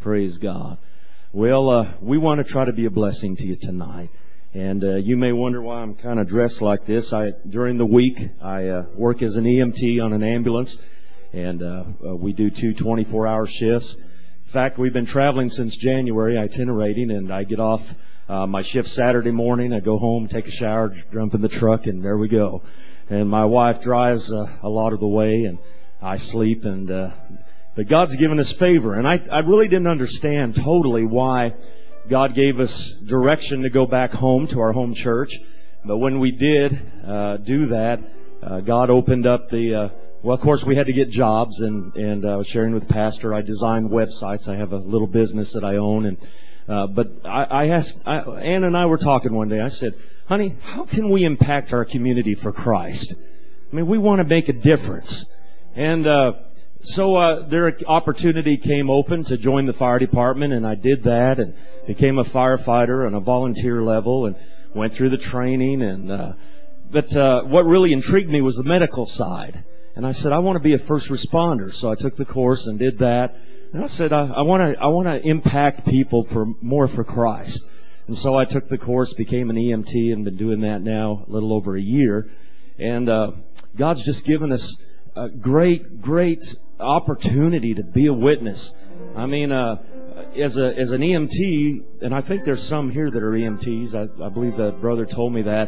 Praise God. Well, we want to try to be a blessing to you tonight. And you may wonder why I'm kind of dressed like this. During the week, I work as an EMT on an ambulance, and we do 2 24-hour shifts. In fact, we've been traveling since January, itinerating, and I get off my shift Saturday morning. I go home, take a shower, jump in the truck, and there we go. And my wife drives a lot of the way, and I sleep, but God's given us favor. And I really didn't understand totally why God gave us direction to go back home to our home church. But when we did do that, God opened up well, of course, we had to get jobs, and I was sharing with Pastor. I designed websites. I have a little business that I own, but I asked, Ann and I were talking one day. I said, honey, how can we impact our community for Christ? I mean, we want to make a difference. And so their opportunity came open to join the fire department, and I did that and became a firefighter on a volunteer level and went through the training. But what really intrigued me was the medical side. And I said, I want to be a first responder. So I took the course and did that. And I said, I want to impact people more for Christ. And so I took the course, became an EMT, and been doing that now a little over a year. And God's just given us a great opportunity to be a witness. I mean, as an EMT, and I think there's some here that are EMTs. I believe the brother told me that.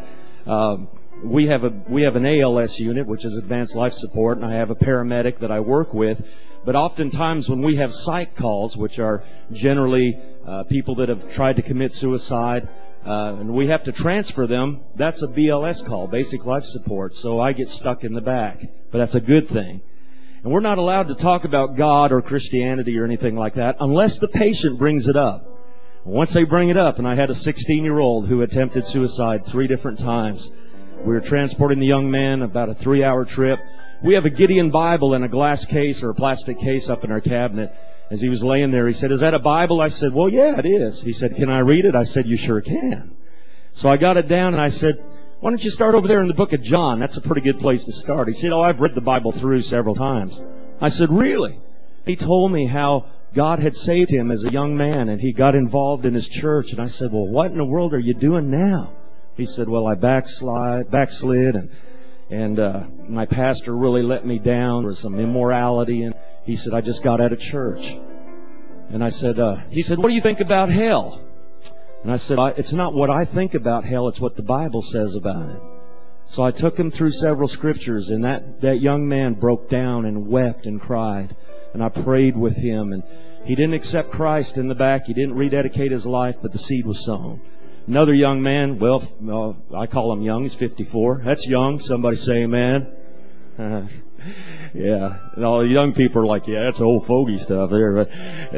We have an ALS unit, which is Advanced Life Support, and I have a paramedic that I work with. But oftentimes when we have psych calls, which are generally people that have tried to commit suicide, and we have to transfer them, that's a BLS call, Basic Life Support. So I get stuck in the back, but that's a good thing. And we're not allowed to talk about God or Christianity or anything like that unless the patient brings it up. Once they bring it up, and I had a 16-year-old who attempted suicide 3 different times. We were transporting the young man about a 3-hour trip. We have a Gideon Bible in a glass case or a plastic case up in our cabinet. As he was laying there, he said, is that a Bible? I said, well, yeah, it is. He said, can I read it? I said, you sure can. So I got it down and I said, why don't you start over there in the book of John? That's a pretty good place to start. He said, oh, I've read the Bible through several times. I said, really? He told me how God had saved him as a young man and he got involved in his church. And I said, well, what in the world are you doing now? He said, well, I backslid and my pastor really let me down. There was some immorality, and he said, I just got out of church. And I said, he said, what do you think about hell? And I said, it's not what I think about hell, it's what the Bible says about it. So I took him through several scriptures, and that young man broke down and wept and cried. And I prayed with him, and he didn't accept Christ in the back. He didn't rededicate his life, but the seed was sown. Another young man, well, I call him young, he's 54. That's young. Somebody say amen. Yeah. And all the young people are like, yeah, that's old fogey stuff there. But,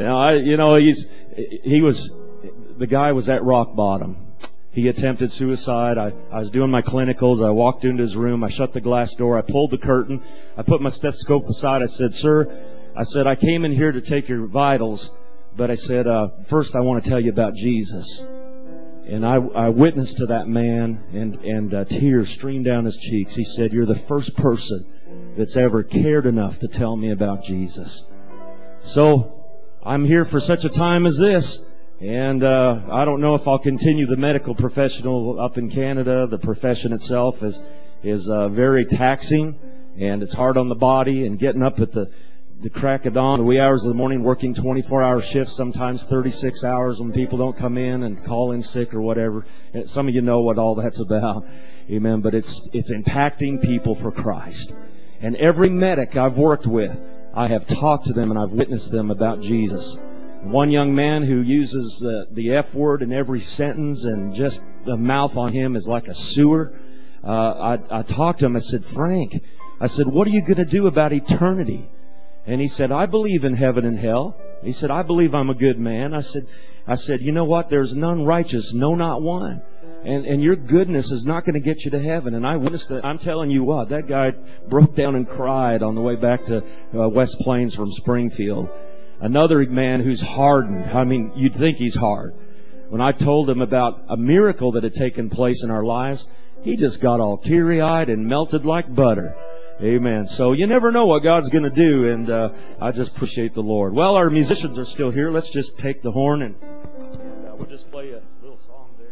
the guy was at rock bottom. He attempted suicide. I was doing my clinicals. I walked into his room. I shut the glass door. I pulled the curtain. I put my stethoscope aside. I said, sir, I came in here to take your vitals, but I said, first I want to tell you about Jesus. And I witnessed to that man, and tears streamed down his cheeks. He said, you're the first person that's ever cared enough to tell me about Jesus. So I'm here for such a time as this. And I don't know if I'll continue the medical professional up in Canada. The profession itself is very taxing, and it's hard on the body, and getting up at the crack of dawn, the wee hours of the morning, working 24-hour shifts, sometimes 36 hours when people don't come in and call in sick or whatever. And some of you know what all that's about. Amen. But it's impacting people for Christ. And every medic I've worked with, I have talked to them and I've witnessed them about Jesus. One young man who uses the F word in every sentence, and just the mouth on him is like a sewer. I talked to him. I said, Frank, what are you going to do about eternity? And he said, I believe in heaven and hell. He said, I believe I'm a good man. I said, you know what? There's none righteous, no, not one. And your goodness is not going to get you to heaven. And I witnessed that. I'm telling you what, that guy broke down and cried on the way back to West Plains from Springfield. Another man who's hardened. I mean, you'd think he's hard. When I told him about a miracle that had taken place in our lives, he just got all teary-eyed and melted like butter. Amen. So you never know what God's going to do, and I just appreciate the Lord. Well, our musicians are still here. Let's just take the horn and we'll just play a little song there.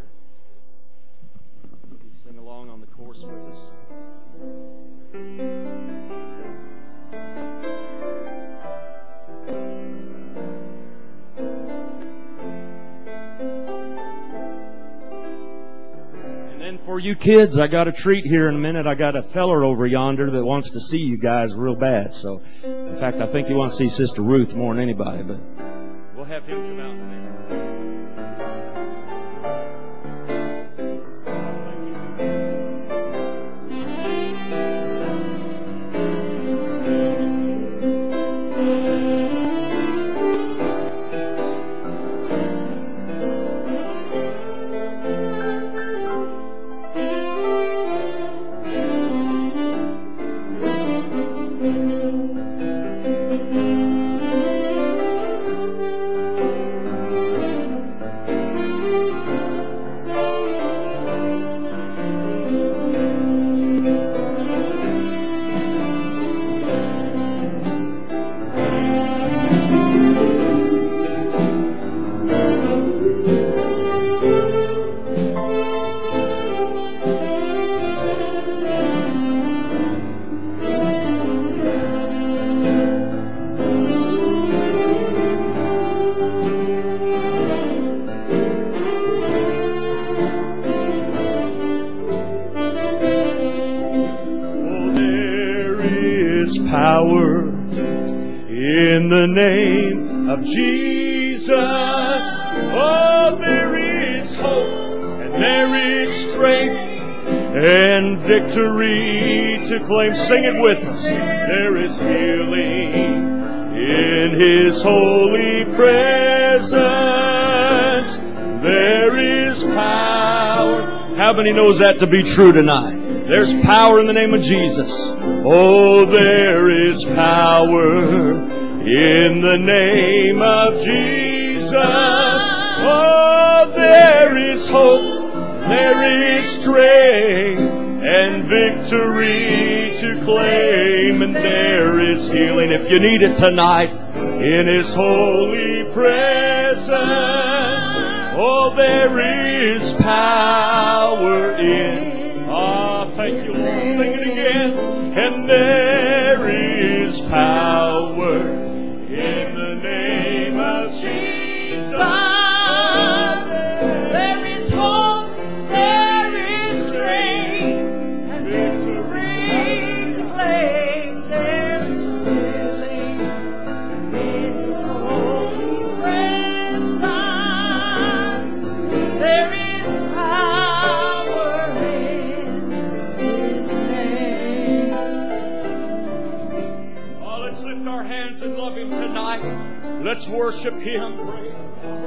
You sing along on the chorus with us. And for you kids, I got a treat here in a minute. I got a feller over yonder that wants to see you guys real bad. So, in fact, I think he wants to see Sister Ruth more than anybody. But we'll have him come out in a minute. Power in the name of Jesus. Oh, there is hope and there is strength and victory to claim. Sing it with us. There is healing in His holy presence. There is power. How many knows that to be true tonight? There's power in the name of Jesus. Oh, there is power in the name of Jesus. Oh, there is hope, there is strength and victory to claim. And there is healing, if you need it tonight, in His holy presence. Oh, there is power in. Ah, thank you, Lord. Sing it again. And there is power in the name of Jesus. There is hope, there is strength, and victory to claim. There is healing in His holy presence. There is power in His name. Oh, let's lift our hands and love Him tonight. Let's worship Him. Praise God.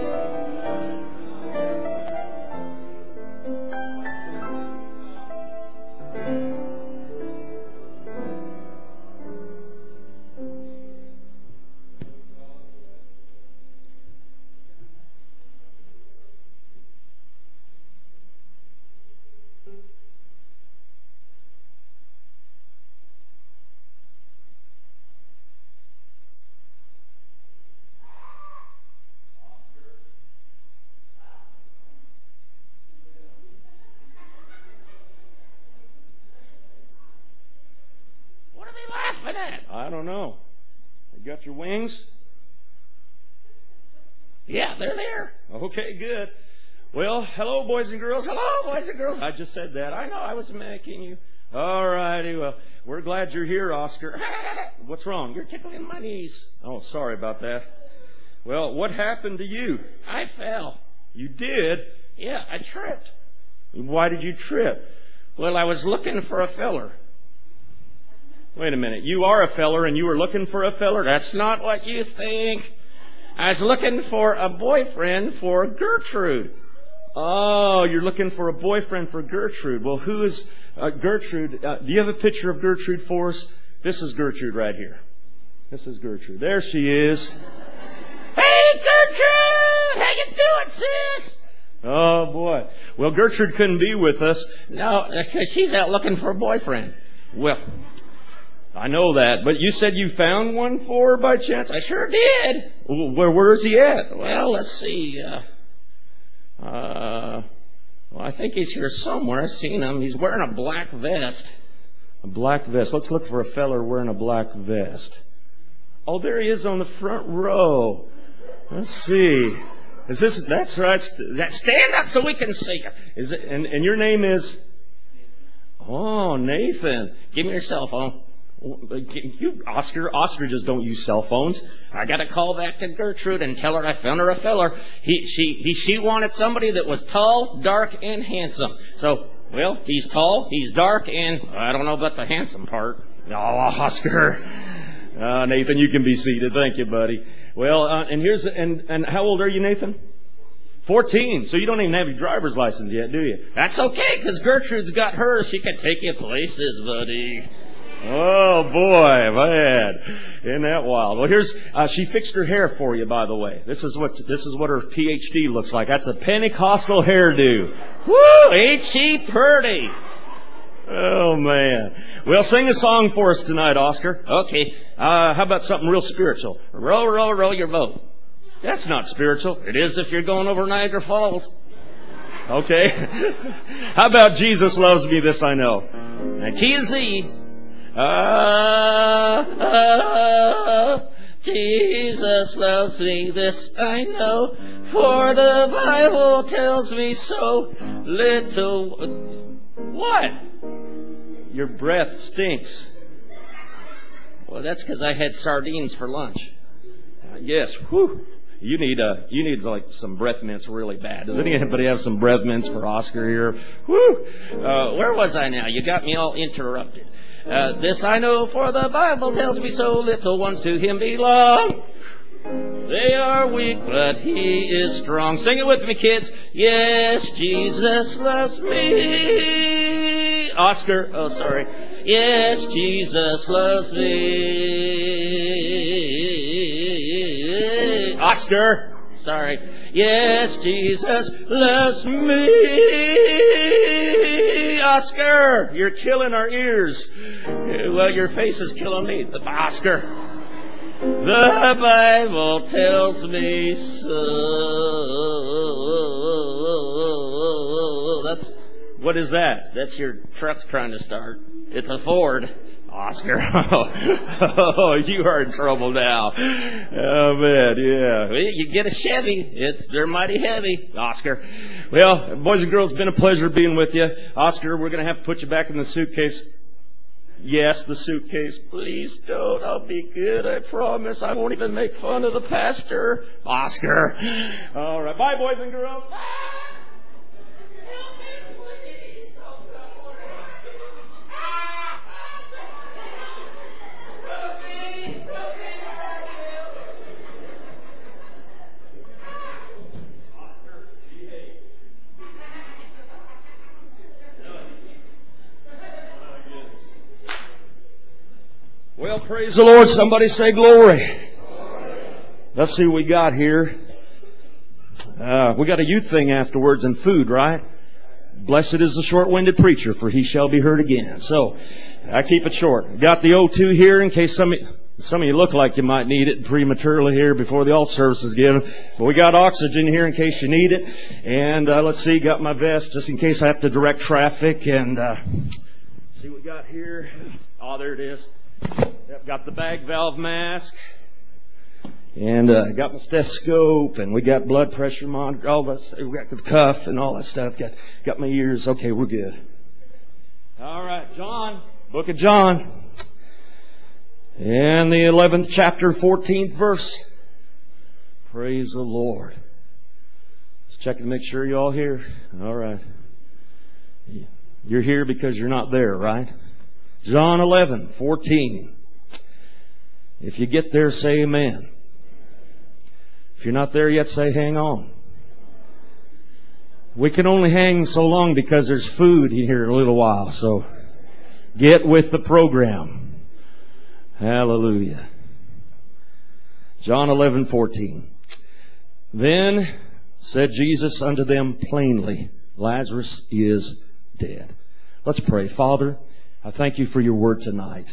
I don't know. You got your wings? Yeah, they're there. Okay, good. Well, hello, boys and girls. Hello, boys and girls. I just said that. I know I was making you. All righty. Well, we're glad you're here, Oscar. What's wrong? You're tickling my knees. Oh, sorry about that. Well, what happened to you? I fell. You did? Yeah, I tripped. Why did you trip? Well, I was looking for a feller. Wait a minute. You are a feller and you were looking for a feller? That's not what you think. I was looking for a boyfriend for Gertrude. Oh, you're looking for a boyfriend for Gertrude. Well, who is Gertrude? Do you have a picture of Gertrude for us? This is Gertrude right here. This is Gertrude. There she is. Hey, Gertrude! How you doing, sis? Oh, boy. Well, Gertrude couldn't be with us. No, because she's out looking for a boyfriend. Well, I know that, but you said you found one for her by chance? I sure did. Where's he at? Well, let's see. Well, I think he's here somewhere. I've seen him. He's wearing a black vest. A black vest. Let's look for a feller wearing a black vest. Oh, there he is on the front row. Let's see. That's right. Stand up so we can see you. Is it, and your name is? Oh, Nathan. Give me your cell phone. You, Oscar just don't use cell phones. I got to call back to Gertrude and tell her I found her a feller. She wanted somebody that was tall, dark, and handsome. So, well, he's tall, he's dark, and I don't know about the handsome part. Oh, Oscar. Nathan, you can be seated. Thank you, buddy. Well, and how old are you, Nathan? 14. So you don't even have your driver's license yet, do you? That's okay, because Gertrude's got hers. She can take you places, buddy. Oh boy, man, isn't that wild? Well, she fixed her hair for you, by the way. This is what her PhD looks like. That's a Pentecostal hairdo. Woo! Ain't she pretty? Oh man. Well, sing a song for us tonight, Oscar. Okay. How about something real spiritual? Row, row, row your boat. That's not spiritual. It is if you're going over Niagara Falls. Okay. How about Jesus Loves Me, This I Know? Now, key is Z. Jesus loves me, this I know, for the Bible tells me so. Little... What? Your breath stinks. Well, that's because I had sardines for lunch. Yes. Whew. You need like some breath mints really bad. Does anybody have some breath mints for Oscar here? Whew. Where was I now? You got me all interrupted. This I know, for the Bible tells me so. Little ones to him belong. They are weak, but he is strong. Sing it with me, kids. Yes, Jesus loves me. Oscar. Oh, sorry. Yes, Jesus loves me. Oscar. Sorry. Yes, Jesus loves me. Oscar, you're killing our ears. Well, your face is killing me. Oscar. The Bible tells me so. What is that? That's your truck's trying to start. It's a Ford. Oscar. Oh, you are in trouble now. Oh, man, yeah. Well, you get a Chevy. They're mighty heavy, Oscar. Well, boys and girls, it's been a pleasure being with you. Oscar, we're going to have to put you back in the suitcase. Yes, the suitcase. Please don't. I'll be good. I promise. I won't even make fun of the pastor. Oscar. All right. Bye, boys and girls. Bye. Well, praise the Lord. Somebody say glory. Let's see what we got here. We got a youth thing afterwards and food, right? Blessed is the short-winded preacher, for he shall be heard again. So, I keep it short. Got the O2 here in case some of you look like you might need it prematurely here before the altar service is given. But we got oxygen here in case you need it. And let's see, got my vest just in case I have to direct traffic. And see what we got here. Oh, there it is. Yep, got the bag valve mask, and got my stethoscope, and we got blood pressure monitor, all that stuff. We got the cuff and all that stuff. Got my ears. Okay, we're good. All right, John, book of John, and the 11th chapter, 14th verse. Praise the Lord. Just checking to make sure you're all here. All right. You're here because you're not there, right? John 11:14. If you get there, say amen. If you're not there yet, say hang on. We can only hang so long because there's food here in a little while, so get with the program. Hallelujah. John 11:14. Then said Jesus unto them plainly, Lazarus is dead. Let's pray. Father, I thank you for your word tonight.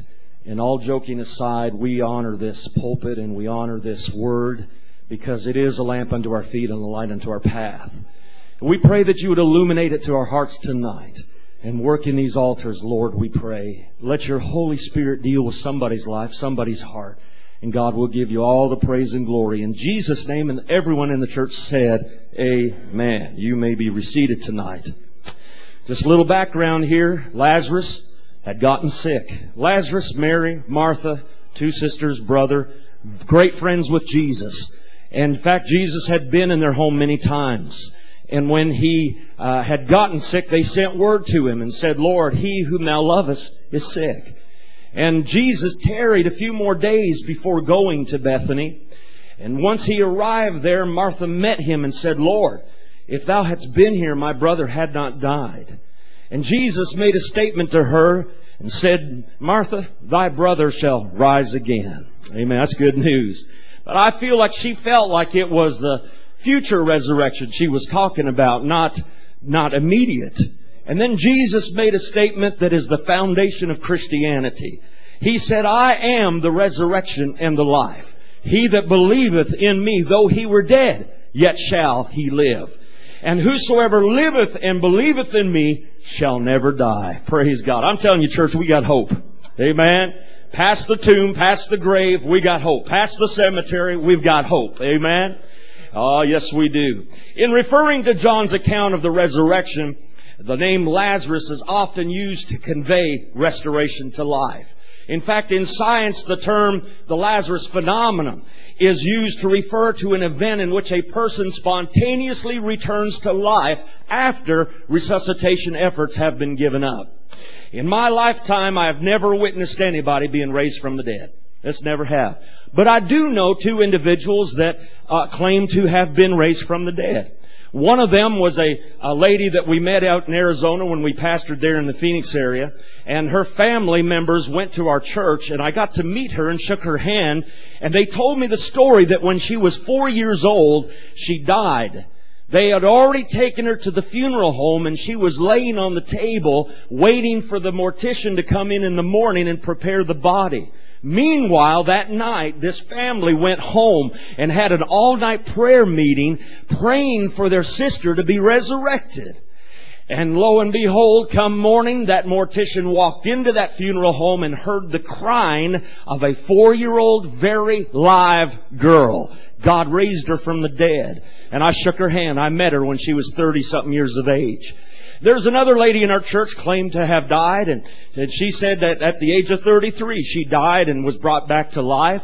And all joking aside, we honor this pulpit and we honor this word because it is a lamp unto our feet and a light unto our path. We pray that you would illuminate it to our hearts tonight and work in these altars, Lord, we pray. Let your Holy Spirit deal with somebody's life, somebody's heart, and God will give you all the praise and glory. In Jesus' name, and everyone in the church said, amen. You may be reseated tonight. Just a little background here. Lazarus had gotten sick. Lazarus, Mary, Martha, two sisters, brother, great friends with Jesus. And in fact, Jesus had been in their home many times. And when he had gotten sick, they sent word to him and said, Lord, he whom thou lovest is sick. And Jesus tarried a few more days before going to Bethany. And once he arrived there, Martha met him and said, Lord, if thou hadst been here, my brother had not died. And Jesus made a statement to her and said, Martha, thy brother shall rise again. Amen. That's good news. But I feel like she felt like it was the future resurrection she was talking about, not immediate. And then Jesus made a statement that is the foundation of Christianity. He said, I am the resurrection and the life. He that believeth in me, though he were dead, yet shall he live. And whosoever liveth and believeth in me shall never die. Praise God. I'm telling you, church, we got hope. Amen. Past the tomb, past the grave, we got hope. Past the cemetery, we've got hope. Amen. Oh, yes, we do. In referring to John's account of the resurrection, the name Lazarus is often used to convey restoration to life. In fact, in science, the term the Lazarus phenomenon is used to refer to an event in which a person spontaneously returns to life after resuscitation efforts have been given up. In my lifetime, I have never witnessed anybody being raised from the dead. This never have. But I do know two individuals that claim to have been raised from the dead. One of them was a lady that we met out in Arizona when we pastored there in the Phoenix area. And her family members went to our church, and I got to meet her and shook her hand. And they told me the story that when she was 4 years old, she died. They had already taken her to the funeral home, and she was laying on the table waiting for the mortician to come in the morning and prepare the body. Meanwhile, that night, this family went home and had an all-night prayer meeting praying for their sister to be resurrected. And lo and behold, come morning, that mortician walked into that funeral home and heard the crying of a 4-year-old, very live girl. God raised her from the dead. And I shook her hand. I met her when she was 30-something years of age. There's another lady in our church claimed to have died, and she said that at the age of 33 she died and was brought back to life.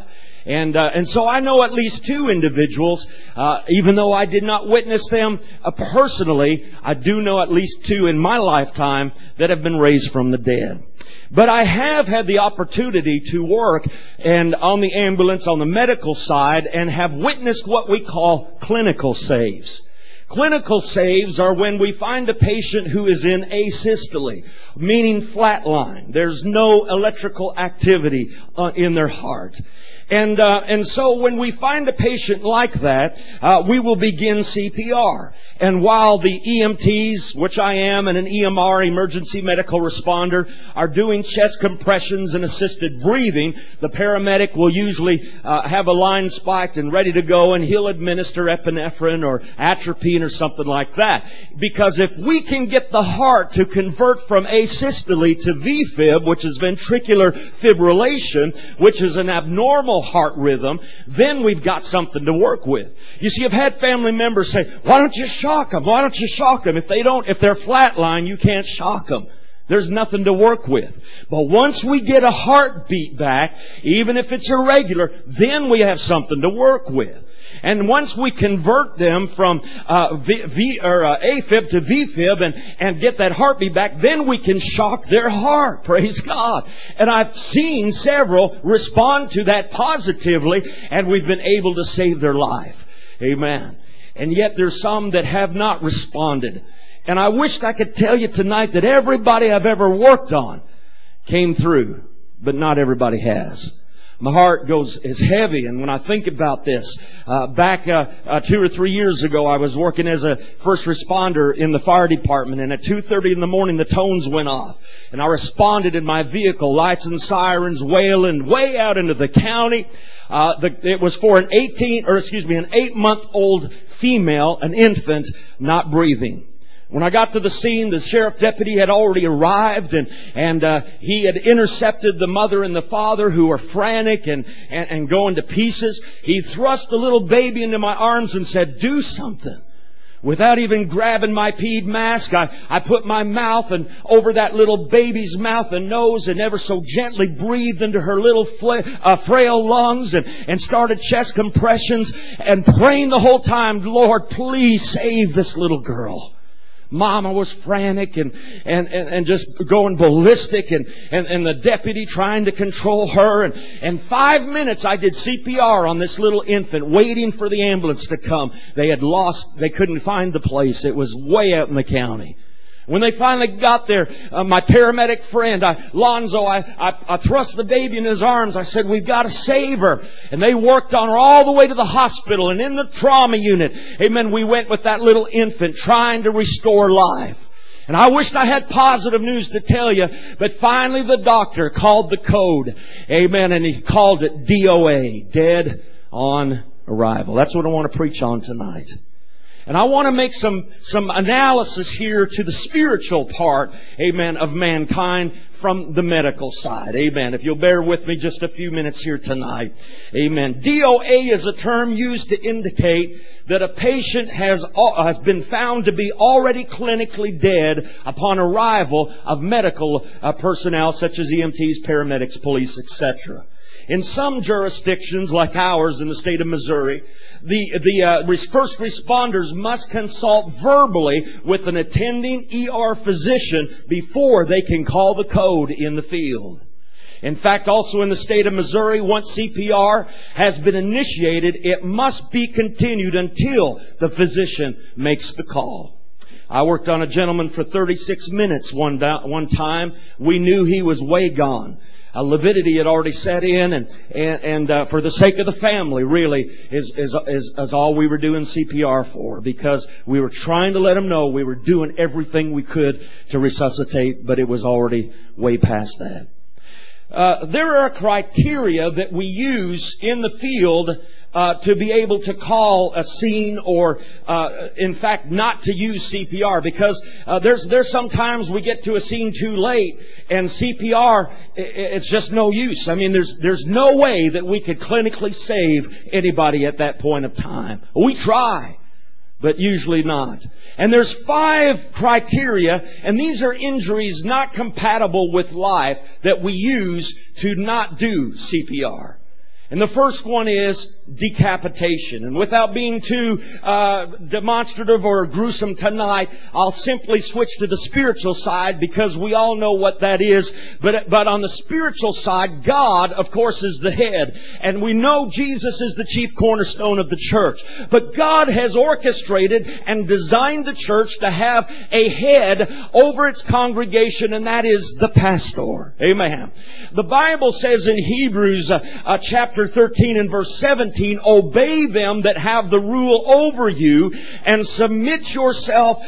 And so I know at least two individuals, even though I did not witness them personally, I do know at least two in my lifetime that have been raised from the dead. But I have had the opportunity to work and on the ambulance, on the medical side, and have witnessed what we call clinical saves. Clinical saves are when we find a patient who is in asystole, meaning flatline. There's no electrical activity in their heart. And so when we find a patient like that, we will begin CPR. And while the EMTs, which I am, and an EMR, emergency medical responder, are doing chest compressions and assisted breathing, the paramedic will usually have a line spiked and ready to go, and he'll administer epinephrine or atropine or something like that. Because if we can get the heart to convert from asystole to VFib, which is ventricular fibrillation, which is an abnormal heart rhythm, then we've got something to work with. You see, I've had family members say, why don't you shock them? Why don't you shock them? If they're flatline, you can't shock them. There's nothing to work with. But once we get a heartbeat back, even if it's irregular, then we have something to work with. And once we convert them from AFib to VFib and get that heartbeat back, then we can shock their heart. Praise God. And I've seen several respond to that positively, and we've been able to save their life. Amen. And yet there's some that have not responded. And I wished I could tell you tonight that everybody I've ever worked on came through, but not everybody has. My heart is heavy, and when I think about this, back 2 or 3 years ago, I was working as a first responder in the fire department, and at 2:30 in the morning, the tones went off. And I responded in my vehicle, lights and sirens wailing way out into the county. It was for an 8-month-old female, an infant, not breathing. When I got to the scene, the sheriff deputy had already arrived, and he had intercepted the mother and the father, who were frantic and going to pieces. He thrust the little baby into my arms and said, "Do something." Without even grabbing my PED mask, I put my mouth over that little baby's mouth and nose, and ever so gently breathed into her little frail lungs, and started chest compressions and praying the whole time, "Lord, please save this little girl." Mama was frantic and just going ballistic, and the deputy trying to control her. And 5 minutes I did CPR on this little infant, waiting for the ambulance to come. They couldn't find the place. It was way out in the county. When they finally got there, my paramedic friend, Lonzo, I thrust the baby in his arms. I said, "We've got to save her." And they worked on her all the way to the hospital, and in the trauma unit. Amen. We went with that little infant, trying to restore life. And I wished I had positive news to tell you, but finally the doctor called the code. Amen. And he called it DOA, dead on arrival. That's what I want to preach on tonight. And I want to make some analysis here to the spiritual part, amen, of mankind from the medical side. Amen. If you'll bear with me just a few minutes here tonight. Amen. DOA is a term used to indicate that a patient has been found to be already clinically dead upon arrival of medical personnel such as EMTs, paramedics, police, etc. In some jurisdictions, like ours in the state of Missouri, the first responders must consult verbally with an attending ER physician before they can call the code in the field. In fact, also in the state of Missouri, once CPR has been initiated, it must be continued until the physician makes the call. I worked on a gentleman for 36 minutes one time. We knew he was way gone. Lividity had already set in, and for the sake of the family, really, is all we were doing CPR for, because we were trying to let him know we were doing everything we could to resuscitate, but it was already way past that. There are criteria that we use in the field to be able to call a scene, or in fact not to use CPR, because there's sometimes we get to a scene too late, and CPR, it's just no use. I mean, there's no way that we could clinically save anybody at that point of time. We try, but usually not. And there's 5 criteria, and these are injuries not compatible with life that we use to not do CPR. And the first one is decapitation. And without being too demonstrative or gruesome tonight, I'll simply switch to the spiritual side, because we all know what that is. But on the spiritual side, God, of course, is the head. And we know Jesus is the chief cornerstone of the church. But God has orchestrated and designed the church to have a head over its congregation, and that is the pastor. Amen. The Bible says in Hebrews chapter 13 and verse 17, "Obey them that have the rule over you, and submit yourselves,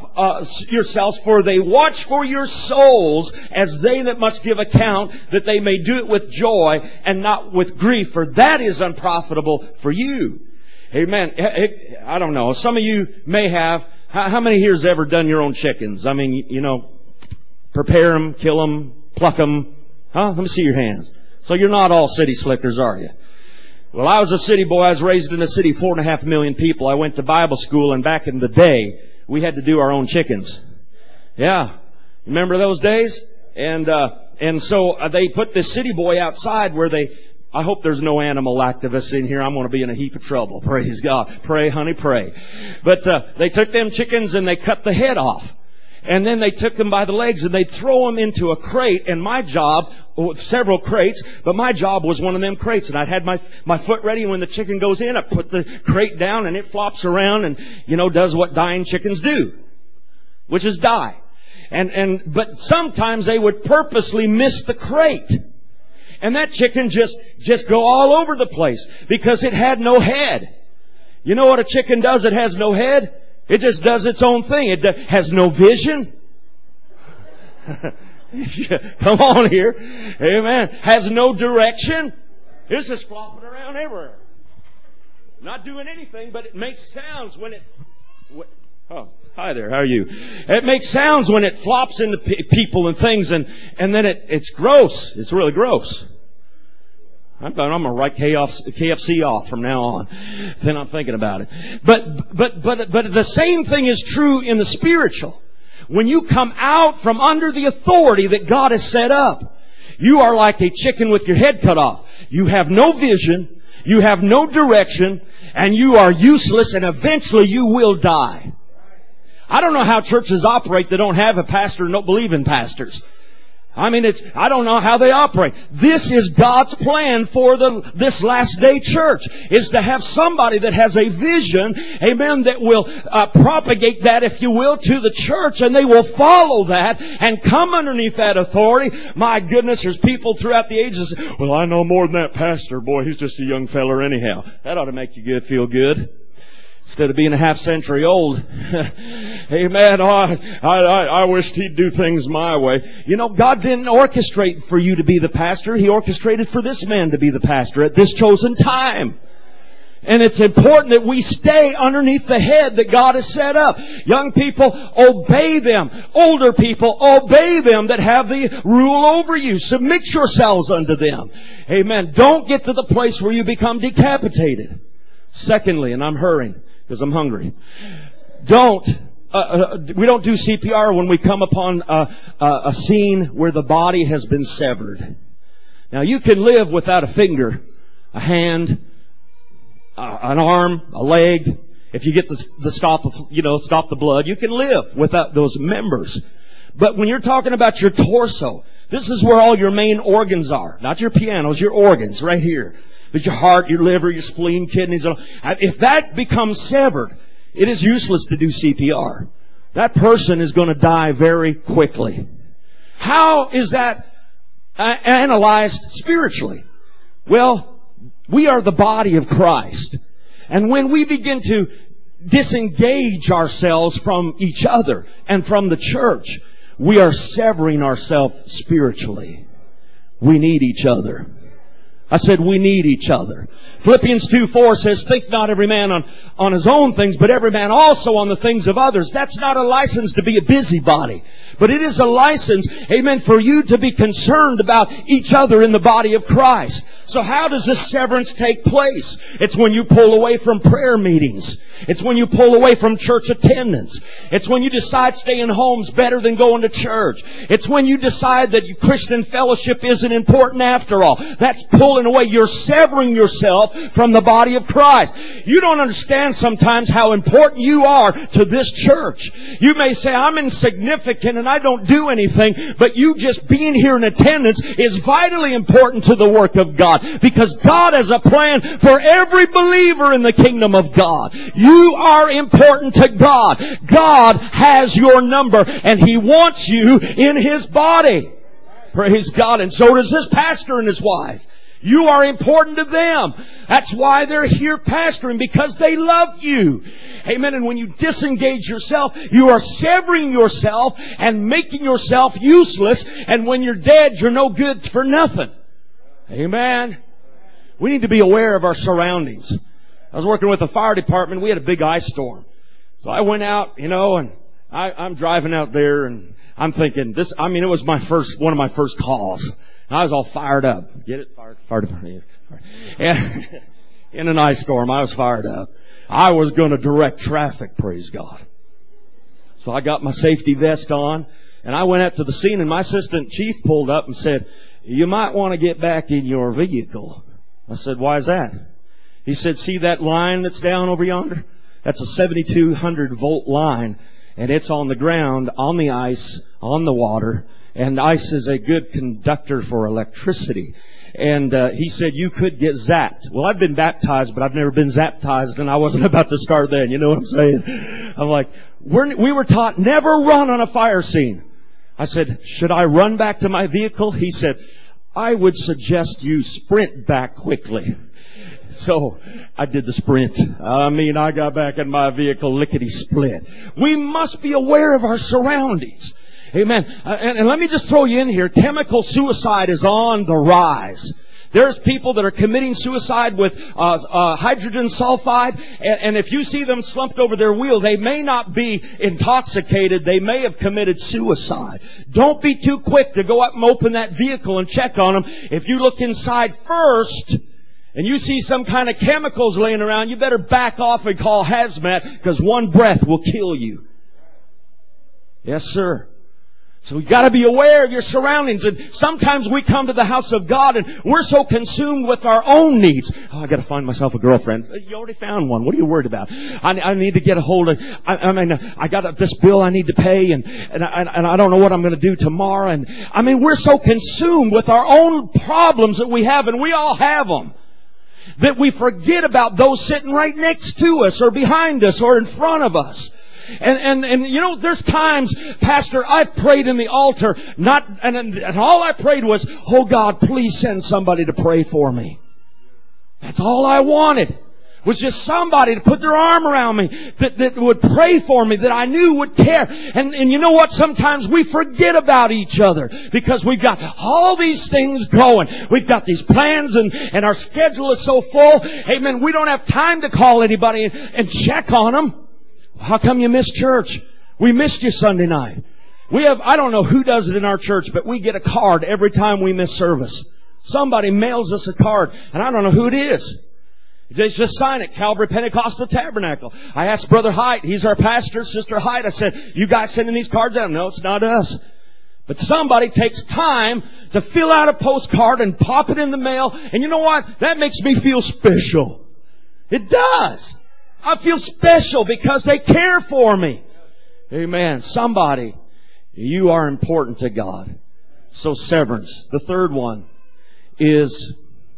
for they watch for your souls, as they that must give account, that they may do it with joy and not with grief, for that is unprofitable for you." Amen. I don't know. Some of you may have. How many here has ever done your own chickens? I mean, prepare them, kill them, pluck them. Huh? Let me see your hands. So you're not all city slickers, are you? Well, I was a city boy. I was raised in a city, 4.5 million people. I went to Bible school, and back in the day, we had to do our own chickens. Yeah. Remember those days? And so they put this city boy outside where I hope there's no animal activists in here. I'm going to be in a heap of trouble. Praise God. Pray, honey, pray. But they took them chickens and they cut the head off. And then they took them by the legs and they'd throw them into a crate. And my job, several crates, but my job was one of them crates. And I'd had my foot ready. And when the chicken goes in, I put the crate down and it flops around and, does what dying chickens do, which is die. But sometimes they would purposely miss the crate. And that chicken just go all over the place because it had no head. You know what a chicken does? It has no head. It just does its own thing. It has no vision. Come on here. Amen. Has no direction. It's just flopping around everywhere. Not doing anything, but it makes sounds when it... Oh, hi there. How are you? It makes sounds when it flops into people and things, and then it's gross. It's really gross. I'm going to write KFC off from now on. Then I'm thinking about it. But the same thing is true in the spiritual. When you come out from under the authority that God has set up, you are like a chicken with your head cut off. You have no vision, you have no direction, and you are useless, and eventually you will die. I don't know how churches operate that don't have a pastor and don't believe in pastors. I don't know how they operate. This is God's plan for this last day church, is to have somebody that has a vision, amen, that will propagate that, if you will, to the church, and they will follow that and come underneath that authority. My goodness, there's people throughout the ages, well, I know more than that pastor. Boy, he's just a young feller anyhow. That ought to make you feel good. Instead of being a half century old. Amen. Oh, I wished he'd do things my way. You know, God didn't orchestrate for you to be the pastor. He orchestrated for this man to be the pastor at this chosen time. And it's important that we stay underneath the head that God has set up. Young people, obey them. Older people, obey them that have the rule over you. Submit yourselves unto them. Amen. Don't get to the place where you become decapitated. Secondly, and I'm hurrying because I'm hungry. We don't do CPR when we come upon a scene where the body has been severed. Now you can live without a finger, a hand, an arm, a leg. If you get the stop the blood, you can live without those members. But when you're talking about your torso, this is where all your main organs are. Not your pianos, your organs right here. But your heart, your liver, your spleen, kidneys, if that becomes severed, it is useless to do CPR. That person is going to die very quickly. How is that analyzed spiritually? Well, we are the body of Christ. And when we begin to disengage ourselves from each other and from the church, we are severing ourselves spiritually. We need each other. I said we need each other. Philippians 2:4 says, think not every man on his own things, but every man also on the things of others. That's not a license to be a busybody. But it is a license, amen, for you to be concerned about each other in the body of Christ. So how does this severance take place? It's when you pull away from prayer meetings. It's when you pull away from church attendance. It's when you decide staying home's better than going to church. It's when you decide that Christian fellowship isn't important after all. That's pulling away. You're severing yourself from the body of Christ. You don't understand sometimes how important you are to this church. You may say, I'm insignificant and I don't do anything, but you just being here in attendance is vitally important to the work of God. Because God has a plan for every believer in the kingdom of God. You are important to God. God has your number and He wants you in His body. Praise God. And so does His pastor and his wife. You are important to them. That's why they're here pastoring, because they love you. Amen. And when you disengage yourself, you are severing yourself and making yourself useless. And when you're dead, you're no good for nothing. Amen. We need to be aware of our surroundings. I was working with the fire department. We had a big ice storm. So I went out, and I'm driving out there and I'm thinking it was one of my first calls. And I was all fired up. Get it? Fire department. And in an ice storm, I was fired up. I was going to direct traffic, praise God. So I got my safety vest on and I went out to the scene, and my assistant chief pulled up and said, you might want to get back in your vehicle. I said, why is that? He said, see that line that's down over yonder? That's a 7200 volt line, and it's on the ground, on the ice, on the water, and ice is a good conductor for electricity. And he said, you could get zapped. Well, I've been baptized, but I've never been zaptized, and I wasn't about to start then. You know what I'm saying? I'm like, we were taught never run on a fire scene. I said, should I run back to my vehicle? He said, I would suggest you sprint back quickly. So I did the sprint. I got back in my vehicle lickety-split. We must be aware of our surroundings. Amen. And let me just throw you in here. Chemical suicide is on the rise. There's people that are committing suicide with hydrogen sulfide, and if you see them slumped over their wheel, they may not be intoxicated. They may have committed suicide. Don't be too quick to go up and open that vehicle and check on them. If you look inside first and you see some kind of chemicals laying around, you better back off and call hazmat, because one breath will kill you. Yes, sir. So you got to be aware of your surroundings. And sometimes we come to the house of God and we're so consumed with our own needs. Oh, I got to find myself a girlfriend. You already found one. What are you worried about? I need to get a hold of. I got this bill I need to pay, and I don't know what I'm going to do tomorrow. And we're so consumed with our own problems that we have, and we all have them, that we forget about those sitting right next to us or behind us or in front of us. And there's times, Pastor, I've prayed in the altar, and all I prayed was, oh God, please send somebody to pray for me. That's all I wanted, was just somebody to put their arm around me, that would pray for me, that I knew would care. And you know what? Sometimes we forget about each other because we've got all these things going. We've got these plans, and our schedule is so full. Amen. We don't have time to call anybody and check on them. How come you missed church? We missed you Sunday night. I don't know who does it in our church, but we get a card every time we miss service. Somebody mails us a card, and I don't know who it is. Just sign it, Calvary Pentecostal Tabernacle. I asked Brother Height, he's our pastor, Sister Height, I said, you guys sending these cards out? No, it's not us. But somebody takes time to fill out a postcard and pop it in the mail, and you know what? That makes me feel special. It does. I feel special because they care for me. Amen. Somebody, you are important to God. So severance. The third one is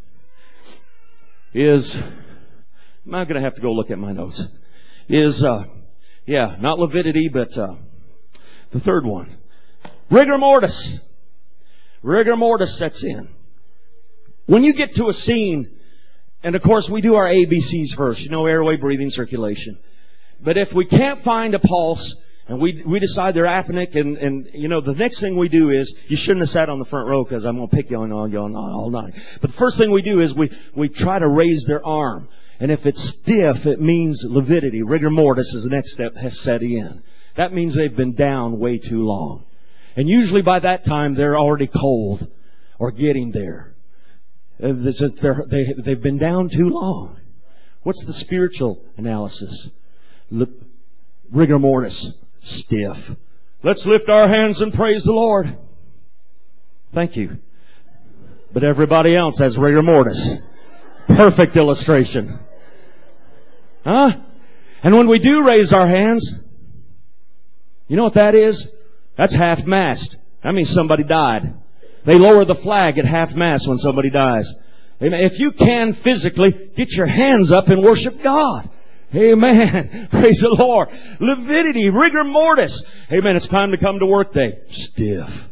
I'm going to have to go look at my notes. Not Leviticus, but the third one. Rigor mortis. Rigor mortis sets in. When you get to a scene, and of course, we do our ABCs first. Airway, breathing, circulation. But if we can't find a pulse, and we decide they're apneic, and the next thing we do is, you shouldn't have sat on the front row because I'm going to pick you on all night. But the first thing we do is we try to raise their arm. And if it's stiff, it means lividity. Rigor mortis is the next step, has set in. That means they've been down way too long. And usually by that time, they're already cold or getting there. They've been down too long. What's the spiritual analysis? Rigor mortis, stiff. Let's lift our hands and praise the Lord. Thank you. But everybody else has rigor mortis. Perfect illustration. Huh? And when we do raise our hands, you know what that is? That's half-mast. That means somebody died. They lower the flag at half-mast when somebody dies. Amen. If you can physically, get your hands up and worship God. Amen. Praise the Lord. Lividity, rigor mortis. Amen. It's time to come to work day. Stiff.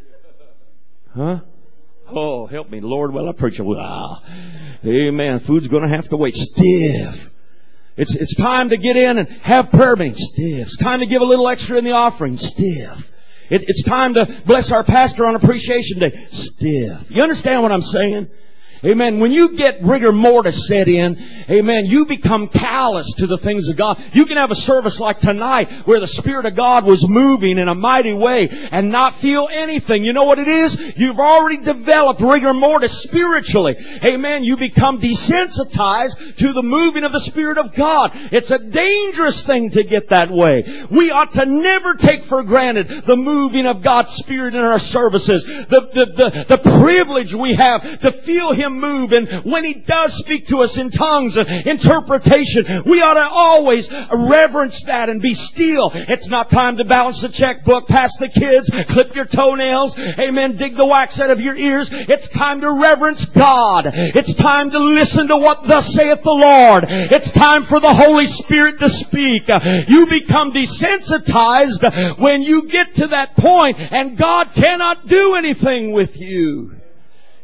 Huh? Oh, help me, Lord. Well, I preach a while. Amen. Food's going to have to wait. Stiff. It's time to get in and have prayer meeting. Stiff. It's time to give a little extra in the offering. Stiff. It's time to bless our pastor on Appreciation Day. Stiff. You understand what I'm saying? Amen. When you get rigor mortis set in, amen, you become callous to the things of God. You can have a service like tonight where the Spirit of God was moving in a mighty way and not feel anything. You know what it is? You've already developed rigor mortis spiritually. Amen. You become desensitized to the moving of the Spirit of God. It's a dangerous thing to get that way. We ought to never take for granted the moving of God's Spirit in our services. The privilege we have to feel Him move, and when He does speak to us in tongues and interpretation, we ought to always reverence that and be still. It's not time to balance the checkbook, pass the kids, clip your toenails, amen, dig the wax out of your ears. It's time to reverence God. It's time to listen to what thus saith the Lord. It's time for the Holy Spirit to speak. You become desensitized when you get to that point, and God cannot do anything with you.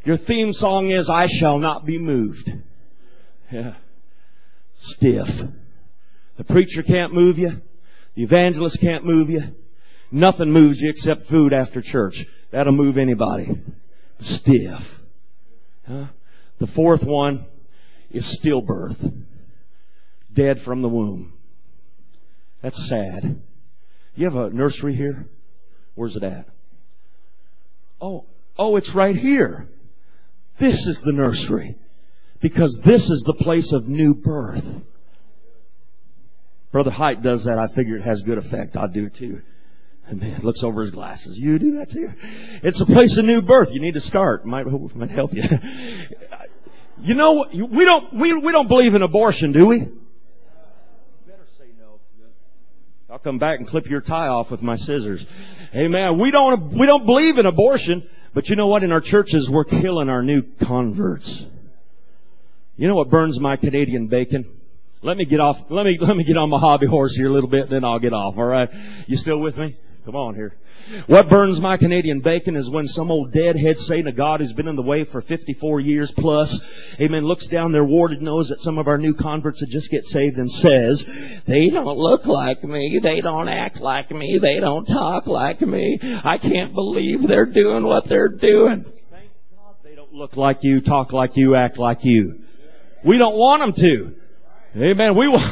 Your theme song is, I shall not be moved. Yeah. Stiff. The preacher can't move you. The evangelist can't move you. Nothing moves you except food after church. That'll move anybody. Stiff. Huh? The fourth one is stillbirth. Dead from the womb. That's sad. You have a nursery here? Where's it at? Oh, it's right here. This is the nursery. Because this is the place of new birth. Brother Height does that. I figure it has good effect. I'll do it too. And man, looks over his glasses. You do that too? It's a place of new birth. You need to start. Might help you. You know, we don't believe in abortion, do we? Better say no. I'll come back and clip your tie off with my scissors. Amen. We don't believe in abortion, but you know what? In our churches, we're killing our new converts. You know what burns my Canadian bacon? Let me get off. Let me get on my hobby horse here a little bit, then I'll get off. All right? You still with me? Come on here. What burns my Canadian bacon is when some old deadhead saint of God who's been in the way for 54 years plus, amen, looks down their warded nose at some of our new converts that just get saved and says, they don't look like me, they don't act like me, they don't talk like me. I can't believe they're doing what they're doing. Thank God they don't look like you, talk like you, act like you. We don't want them to. Amen. We want...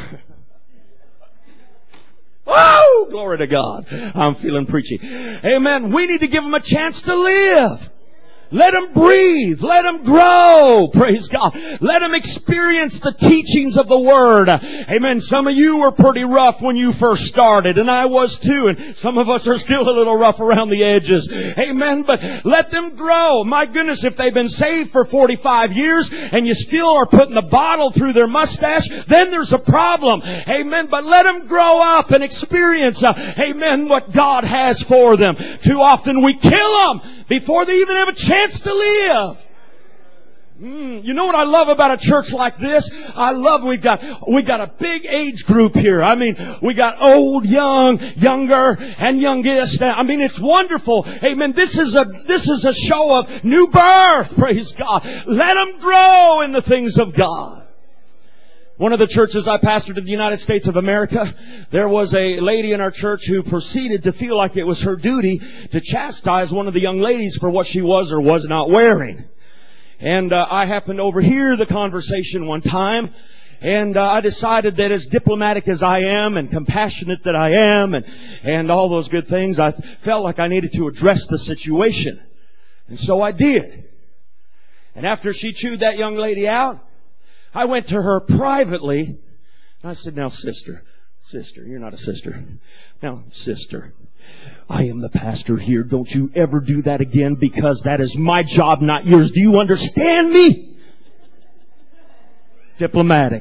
Woo! Glory to God. I'm feeling preachy. Amen. We need to give them a chance to live. Let them breathe. Let them grow. Praise God. Let them experience the teachings of the Word. Amen. Some of you were pretty rough when you first started, and I was too, and some of us are still a little rough around the edges. Amen. But let them grow. My goodness, if they've been saved for 45 years and you still are putting the bottle through their mustache, then there's a problem. Amen. But let them grow up and experience, amen, what God has for them. Too often we kill them before they even have a chance to live. You know what I love about a church like this? I love we got a big age group here. I mean, we got old, young, younger, and youngest. I mean, it's wonderful. Amen. This is a show of new birth. Praise God. Let them grow in the things of God. One of the churches I pastored in the United States of America, there was a lady in our church who proceeded to feel like it was her duty to chastise one of the young ladies for what she was or was not wearing. And I happened to overhear the conversation one time, and I decided that as diplomatic as I am and compassionate that I am and all those good things, I felt like I needed to address the situation. And so I did. And after she chewed that young lady out, I went to her privately, and I said, now, sister, you're not a sister. Now, sister, I am the pastor here. Don't you ever do that again, because that is my job, not yours. Do you understand me? Diplomatic.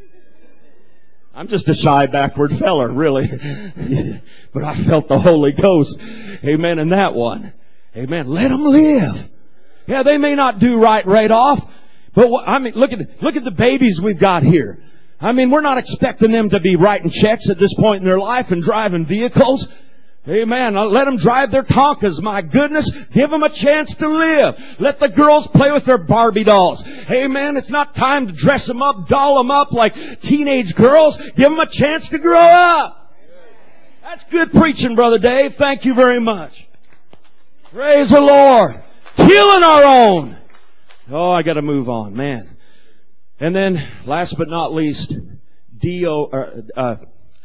I'm just a shy, backward feller, really. But I felt the Holy Ghost. Amen in that one. Amen. Let them live. Yeah, they may not do right off. But look at the babies we've got here. I mean, we're not expecting them to be writing checks at this point in their life and driving vehicles. Amen. Let them drive their Tonkas. My goodness. Give them a chance to live. Let the girls play with their Barbie dolls. Amen. It's not time to dress them up, doll them up like teenage girls. Give them a chance to grow up. That's good preaching, Brother Dave. Thank you very much. Praise the Lord. Killing our own. Oh, I got to move on, man. And then, last but not least, DNR.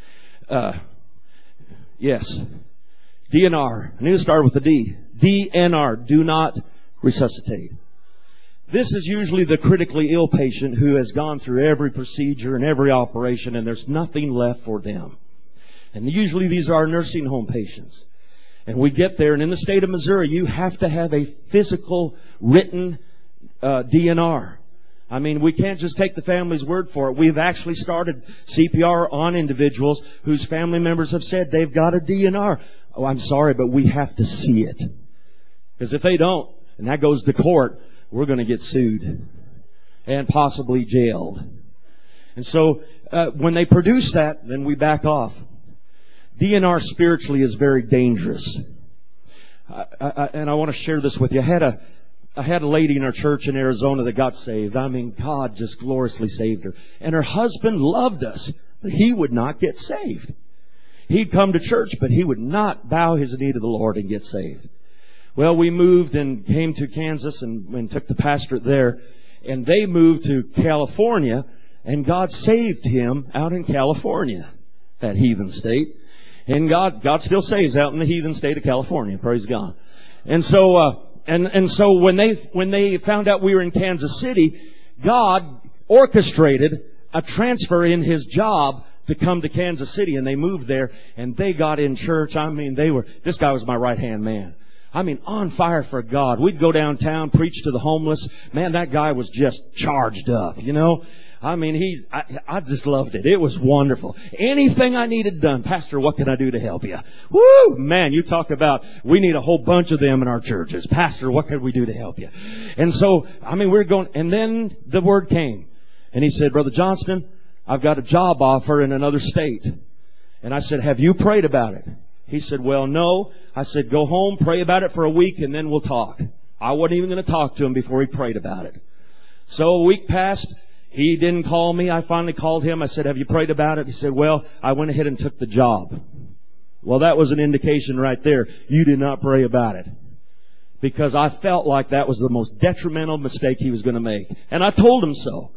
I need to start with the D. DNR. Do not resuscitate. This is usually the critically ill patient who has gone through every procedure and every operation, and there's nothing left for them. And usually these are nursing home patients. And we get there, and in the state of Missouri, you have to have a physical, written DNR. I mean, we can't just take the family's word for it. We've actually started CPR on individuals whose family members have said they've got a DNR. Oh, I'm sorry, but we have to see it. Because if they don't, and that goes to court, we're going to get sued and possibly jailed. And so when they produce that, then we back off. DNR spiritually is very dangerous. And I want to share this with you. I had a lady in our church in Arizona that got saved. I mean, God just gloriously saved her. And her husband loved us, but he would not get saved. He'd come to church, but he would not bow his knee to the Lord and get saved. Well, we moved and came to Kansas and took the pastorate there. And they moved to California, and God saved him out in California, that heathen state. And God still saves out in the heathen state of California. Praise God. And so, and so when they found out we were in Kansas City, God orchestrated a transfer in his job to come to Kansas City, and they moved there, and they got in church. I mean, this guy was my right-hand man. I mean, on fire for God. We'd go downtown, preach to the homeless. Man, that guy was just charged up, you know. I mean, I just loved it. It was wonderful. Anything I needed done, Pastor, what can I do to help you? Woo! Man, you talk about, we need a whole bunch of them in our churches. Pastor, what can we do to help you? And so, I mean, we're going, and then the word came. And he said, Brother Johnston, I've got a job offer in another state. And I said, have you prayed about it? He said, well, no. I said, go home, pray about it for a week, and then we'll talk. I wasn't even going to talk to him before he prayed about it. So a week passed. He didn't call me. I finally called him. I said, have you prayed about it? He said, well, I went ahead and took the job. Well, that was an indication right there. You did not pray about it. Because I felt like that was the most detrimental mistake he was going to make. And I told him so.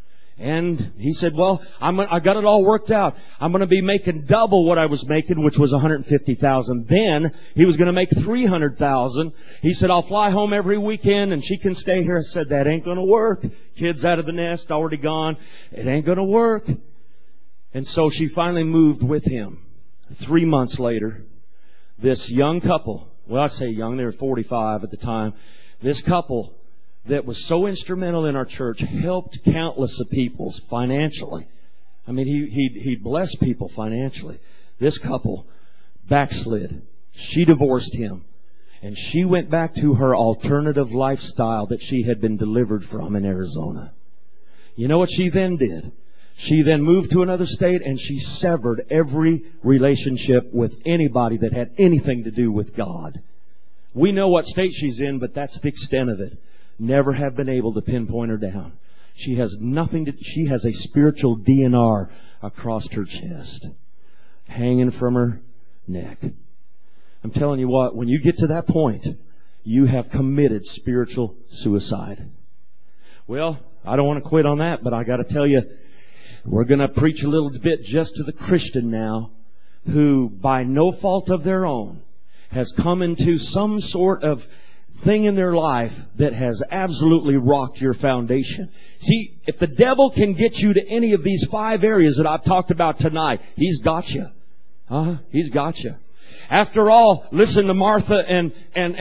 And he said, well, I got it all worked out. I'm going to be making double what I was making, which was $150,000. Then he was going to make $300,000. He said, I'll fly home every weekend and she can stay here. I said, that ain't going to work. Kids out of the nest, already gone. It ain't going to work. And so she finally moved with him. 3 months later, this young couple, well, I say young, they were 45 at the time. This couple that was so instrumental in our church helped countless of people financially. I mean, he blessed people financially. This couple backslid. She divorced him. And she went back to her alternative lifestyle that she had been delivered from in Arizona. You know what she then did? She then moved to another state and she severed every relationship with anybody that had anything to do with God. We know what state she's in, but that's the extent of it. Never have been able to pinpoint her down. She has she has a spiritual DNR across her chest, hanging from her neck. I'm telling you what, when you get to that point, you have committed spiritual suicide. Well, I don't want to quit on that, but I got to tell you, we're going to preach a little bit just to the Christian now, who by no fault of their own has come into some sort of thing in their life that has absolutely rocked your foundation. See, if the devil can get you to any of these 5 areas that I've talked about tonight, he's got you. He's got you. After all, listen to Martha and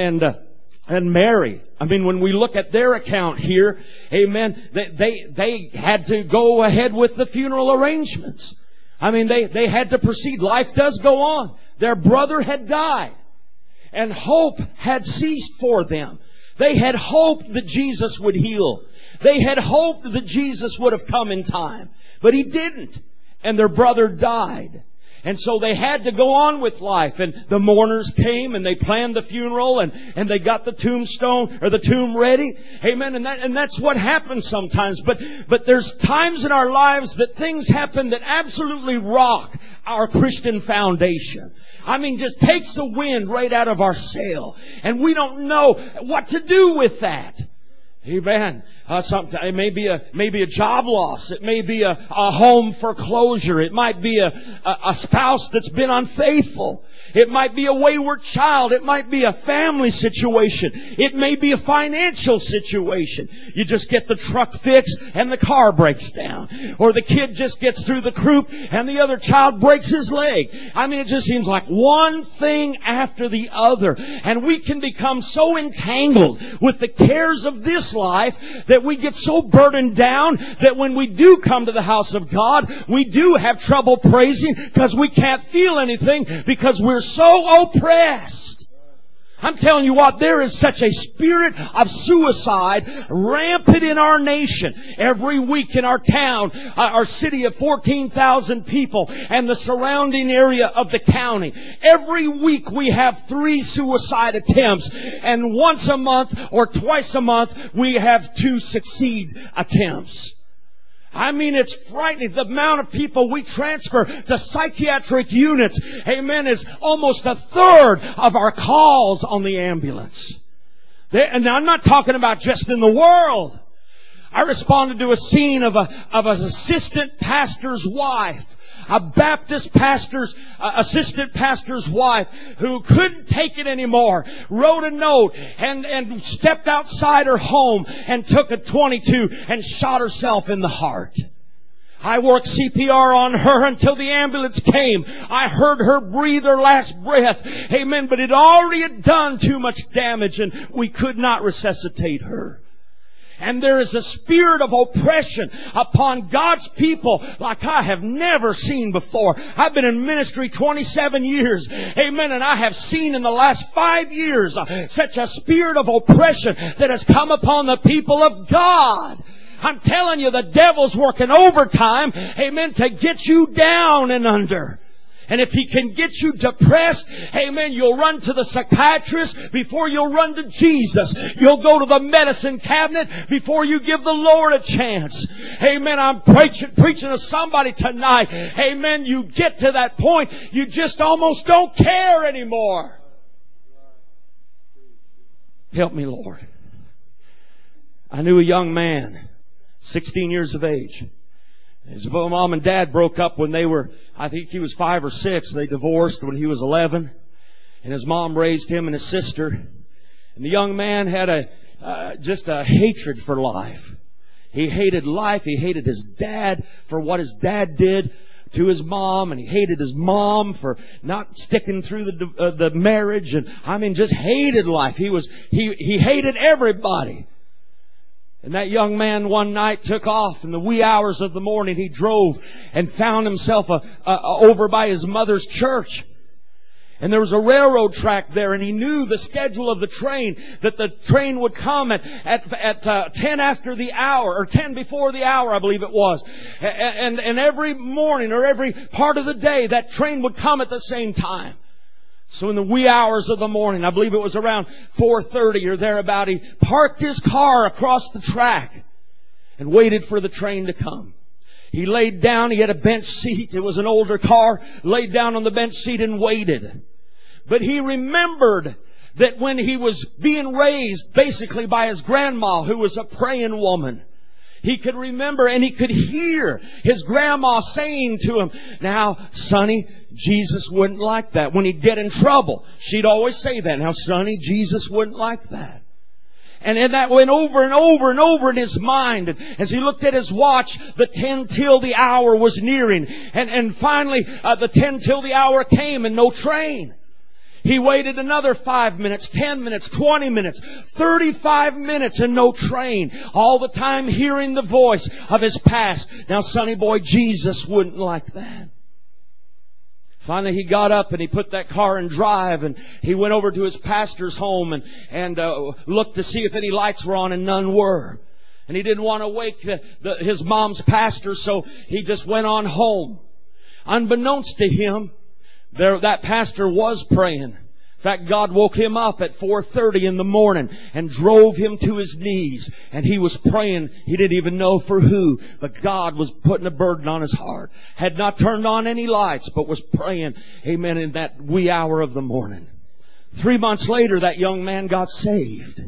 Mary. I mean, when we look at their account here, amen, they had to go ahead with the funeral arrangements. I mean, they had to proceed. Life does go on. Their brother had died. And hope had ceased for them. They had hoped that Jesus would heal. They had hoped that Jesus would have come in time. But He didn't. And their brother died. And so they had to go on with life. And the mourners came and they planned the funeral and they got the tombstone or the tomb ready. Amen. And that's what happens sometimes. But there's times in our lives that things happen that absolutely rock our Christian foundation. I mean, just takes the wind right out of our sail. And we don't know what to do with that. Amen. It may be a job loss. It may be a home foreclosure. It might be a spouse that's been unfaithful. It might be a wayward child. It might be a family situation. It may be a financial situation. You just get the truck fixed and the car breaks down. Or the kid just gets through the croup and the other child breaks his leg. I mean, it just seems like one thing after the other. And we can become so entangled with the cares of this life that we get so burdened down that when we do come to the house of God, we do have trouble praising because we can't feel anything because we're so oppressed. I'm telling you what, there is such a spirit of suicide rampant in our nation. Every week in our town, our city of 14,000 people and the surrounding area of the county, every week we have 3 suicide attempts, and once a month or twice a month we have 2 succeed attempts. I mean, it's frightening. The amount of people we transfer to psychiatric units, amen, is almost a third of our calls on the ambulance. And I'm not talking about just in the world. I responded to a scene of an assistant pastor's wife. A Baptist pastor's, assistant pastor's wife who couldn't take it anymore, wrote a note and stepped outside her home and took a .22 and shot herself in the heart. I worked CPR on her until the ambulance came. I heard her breathe her last breath. Amen. But it already had done too much damage and we could not resuscitate her. And there is a spirit of oppression upon God's people like I have never seen before. I've been in ministry 27 years. Amen. And I have seen in the last 5 years such a spirit of oppression that has come upon the people of God. I'm telling you, the devil's working overtime, amen, to get you down and under. And if he can get you depressed, amen, you'll run to the psychiatrist before you'll run to Jesus. You'll go to the medicine cabinet before you give the Lord a chance. Amen. I'm preaching to somebody tonight. Amen. You get to that point, you just almost don't care anymore. Help me, Lord. I knew a young man, 16 years of age. His mom and dad broke up when they were, I think he was 5 or 6. They divorced when he was 11. And his mom raised him and his sister. And the young man had just a hatred for life. He hated life. He hated his dad for what his dad did to his mom. And he hated his mom for not sticking through the marriage. And I mean, just hated life. He hated everybody. And that young man one night took off in the wee hours of the morning. He drove and found himself over by his mother's church. And there was a railroad track there, and he knew the schedule of the train, that the train would come at 10 after the hour, or 10 before the hour, I believe it was. And every morning or every part of the day, that train would come at the same time. So in the wee hours of the morning, I believe it was around 4:30 or thereabout, he parked his car across the track and waited for the train to come. He laid down, he had a bench seat, it was an older car, laid down on the bench seat and waited. But he remembered that when he was being raised basically by his grandma, who was a praying woman, he could remember and he could hear his grandma saying to him, "Now, Sonny, Jesus wouldn't like that." When he'd get in trouble, she'd always say that. "Now, Sonny, Jesus wouldn't like that." And that went over and over and over in his mind. And as he looked at his watch, the 10 till the hour was nearing. And finally, the 10 till the hour came and no train. He waited another 5 minutes, 10 minutes, 20 minutes, 35 minutes and no train. All the time hearing the voice of his past. "Now, Sonny boy, Jesus wouldn't like that." Finally, he got up and he put that car in drive and he went over to his pastor's home and looked to see if any lights were on, and none were. And he didn't want to wake his mom's pastor, so he just went on home. Unbeknownst to him, that pastor was praying. In fact, God woke him up at 4:30 in the morning and drove him to his knees. And he was praying. He didn't even know for who, but God was putting a burden on his heart. Had not turned on any lights, but was praying, amen, in that wee hour of the morning. 3 months later, that young man got saved.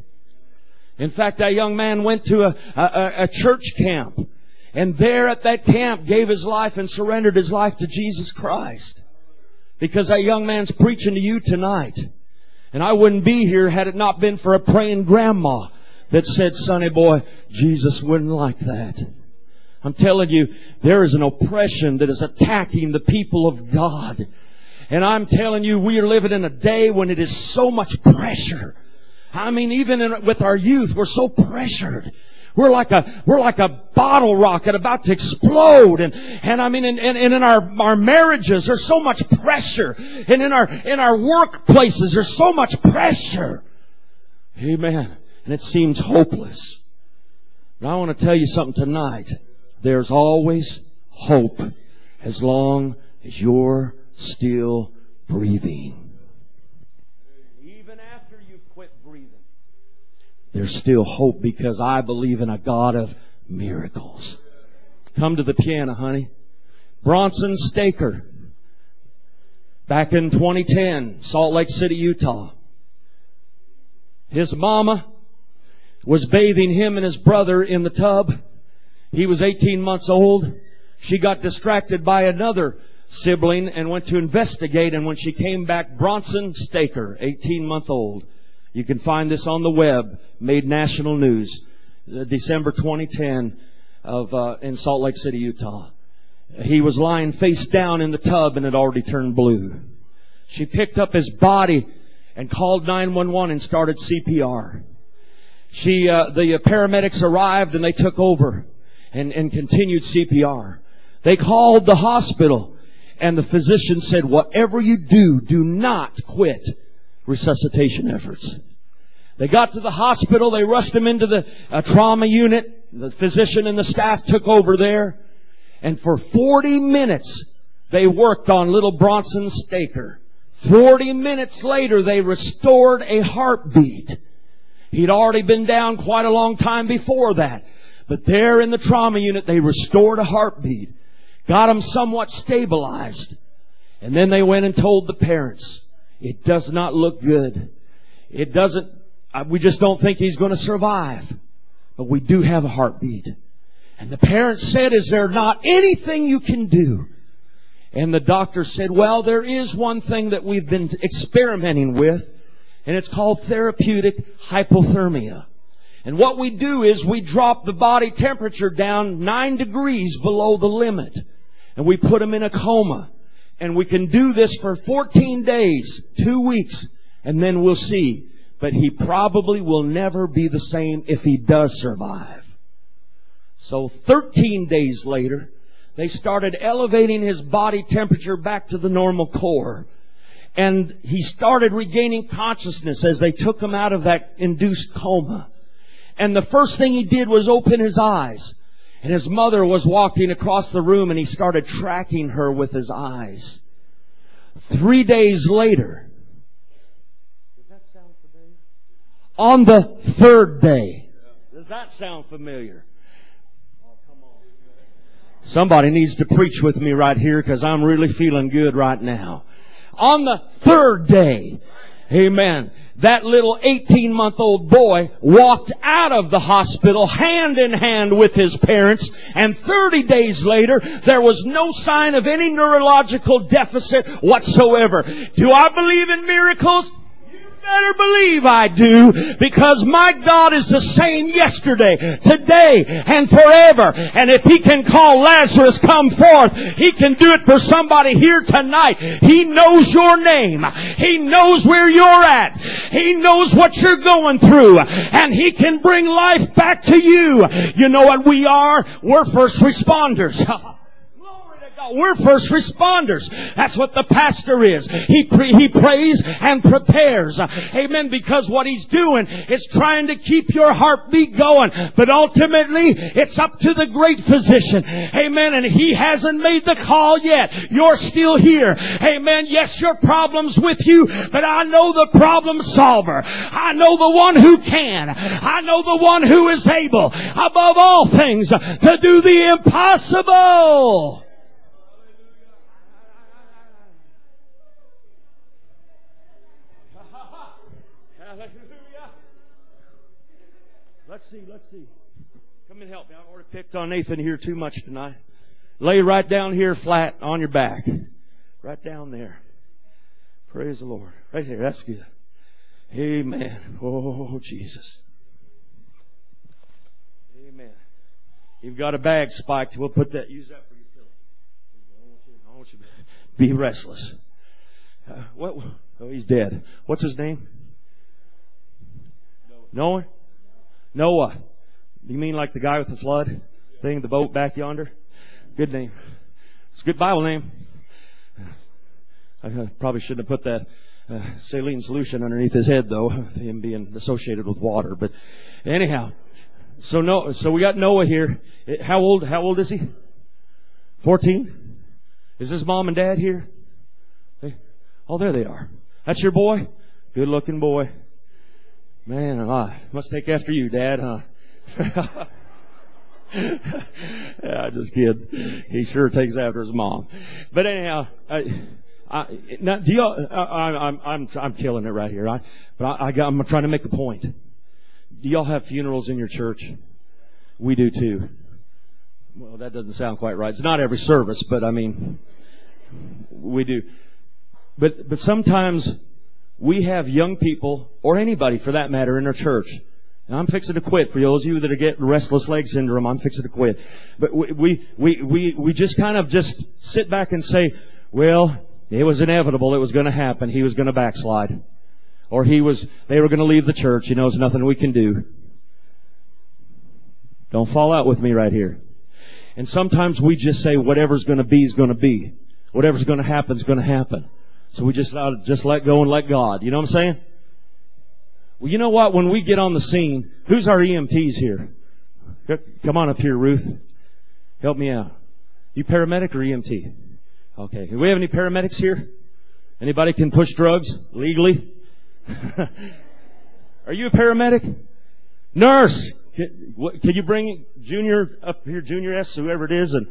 In fact, that young man went to a church camp. And there at that camp gave his life and surrendered his life to Jesus Christ. Because that young man's preaching to you tonight. And I wouldn't be here had it not been for a praying grandma that said, "Sonny boy, Jesus wouldn't like that." I'm telling you, there is an oppression that is attacking the people of God. And I'm telling you, we are living in a day when it is so much pressure. I mean, even with our youth, we're so pressured. We're like a bottle rocket about to explode. And I mean, and in our marriages, there's so much pressure. And in our workplaces, there's so much pressure. Amen. And it seems hopeless. But I want to tell you something tonight. There's always hope as long as you're still breathing. Even after you've quit breathing, there's still hope, because I believe in a God of miracles. Come to the piano, honey. Bronson Staker. Back in 2010, Salt Lake City, Utah. His mama was bathing him and his brother in the tub. He was 18 months old. She got distracted by another sibling and went to investigate. And when she came back, Bronson Staker, 18-month-old. You can find this on the web. Made national news. December 2010 in Salt Lake City, Utah. He was lying face down in the tub and had already turned blue. She picked up his body and called 911 and started CPR. The paramedics arrived and they took over and continued CPR. They called the hospital, and the physician said, whatever you do, do not quit resuscitation efforts. They got to the hospital. They rushed him into the trauma unit. The physician and the staff took over there. And for 40 minutes, they worked on little Bronson Staker. 40 minutes later, they restored a heartbeat. He'd already been down quite a long time before that. But there in the trauma unit, they restored a heartbeat. Got him somewhat stabilized. And then they went and told the parents, it does not look good. We just don't think he's going to survive. But we do have a heartbeat. And the parents said, is there not anything you can do? And the doctor said, well, there is one thing that we've been experimenting with. And it's called therapeutic hypothermia. And what we do is we drop the body temperature down 9 degrees below the limit. And we put him in a coma. And we can do this for 14 days, 2 weeks, and then we'll see. But he probably will never be the same if he does survive. So 13 days later, they started elevating his body temperature back to the normal core. And he started regaining consciousness as they took him out of that induced coma. And the first thing he did was open his eyes. And his mother was walking across the room, and he started tracking her with his eyes. 3 days later, does that sound familiar? On the third day, does that sound familiar? Oh, come on. Somebody needs to preach with me right here, because I'm really feeling good right now. On the third day, amen, that little 18-month-old boy walked out of the hospital hand in hand with his parents, and 30 days later, there was no sign of any neurological deficit whatsoever. Do I believe in miracles? Better believe I do, because my God is the same yesterday, today, and forever. And if He can call Lazarus come forth, He can do it for somebody here tonight. He knows your name. He knows where you're at. He knows what you're going through. And He can bring life back to you. You know what we are? We're first responders. We're first responders. That's what the pastor is. He prays and prepares. Amen. Because what he's doing is trying to keep your heartbeat going. But ultimately, it's up to the great physician. Amen. And he hasn't made the call yet. You're still here. Amen. Yes, your problem's with you, but I know the problem solver. I know the one who can. I know the one who is able, above all things, to do the impossible. Let's see. Come and help me. I've already picked on Nathan here too much tonight. Lay right down here flat on your back. Right down there. Praise the Lord. Right there. That's good. Amen. Oh, Jesus. Amen. You've got a bag spiked. We'll use that for your pillow. I want you to be restless. Oh, he's dead. What's his name? Noah? You mean like the guy with the flood thing, the boat back yonder? Good name. It's a good Bible name. I probably shouldn't have put that saline solution underneath his head, though, him being associated with water. But anyhow, so we got Noah here. How old is he? 14? Is his mom and dad here? Oh, there they are. That's your boy? Good looking boy. Man, I must take after you, Dad, huh? Yeah, just kidding. He sure takes after his mom. But anyhow, now, do y'all? I'm killing it right here. I'm trying to make a point. Do y'all have funerals in your church? We do too. Well, that doesn't sound quite right. It's not every service, but I mean, we do. But sometimes we have young people, or anybody for that matter, in our church. And I'm fixing to quit. For those of you that are getting restless leg syndrome, I'm fixing to quit. But we just kind of just sit back and say, well, it was inevitable. It was going to happen. He was going to backslide. Or they were going to leave the church. There's nothing we can do. Don't fall out with me right here. And sometimes we just say whatever's going to be is going to be. Whatever's going to happen is going to happen. So we just let go and let God. You know what I'm saying? Well, you know what? When we get on the scene, who's our EMTs here? Come on up here, Ruth. Help me out. You paramedic or EMT? Okay. Do we have any paramedics here? Anybody can push drugs legally? Are you a paramedic? Nurse. Can you bring Junior up here, Junior S, whoever it is,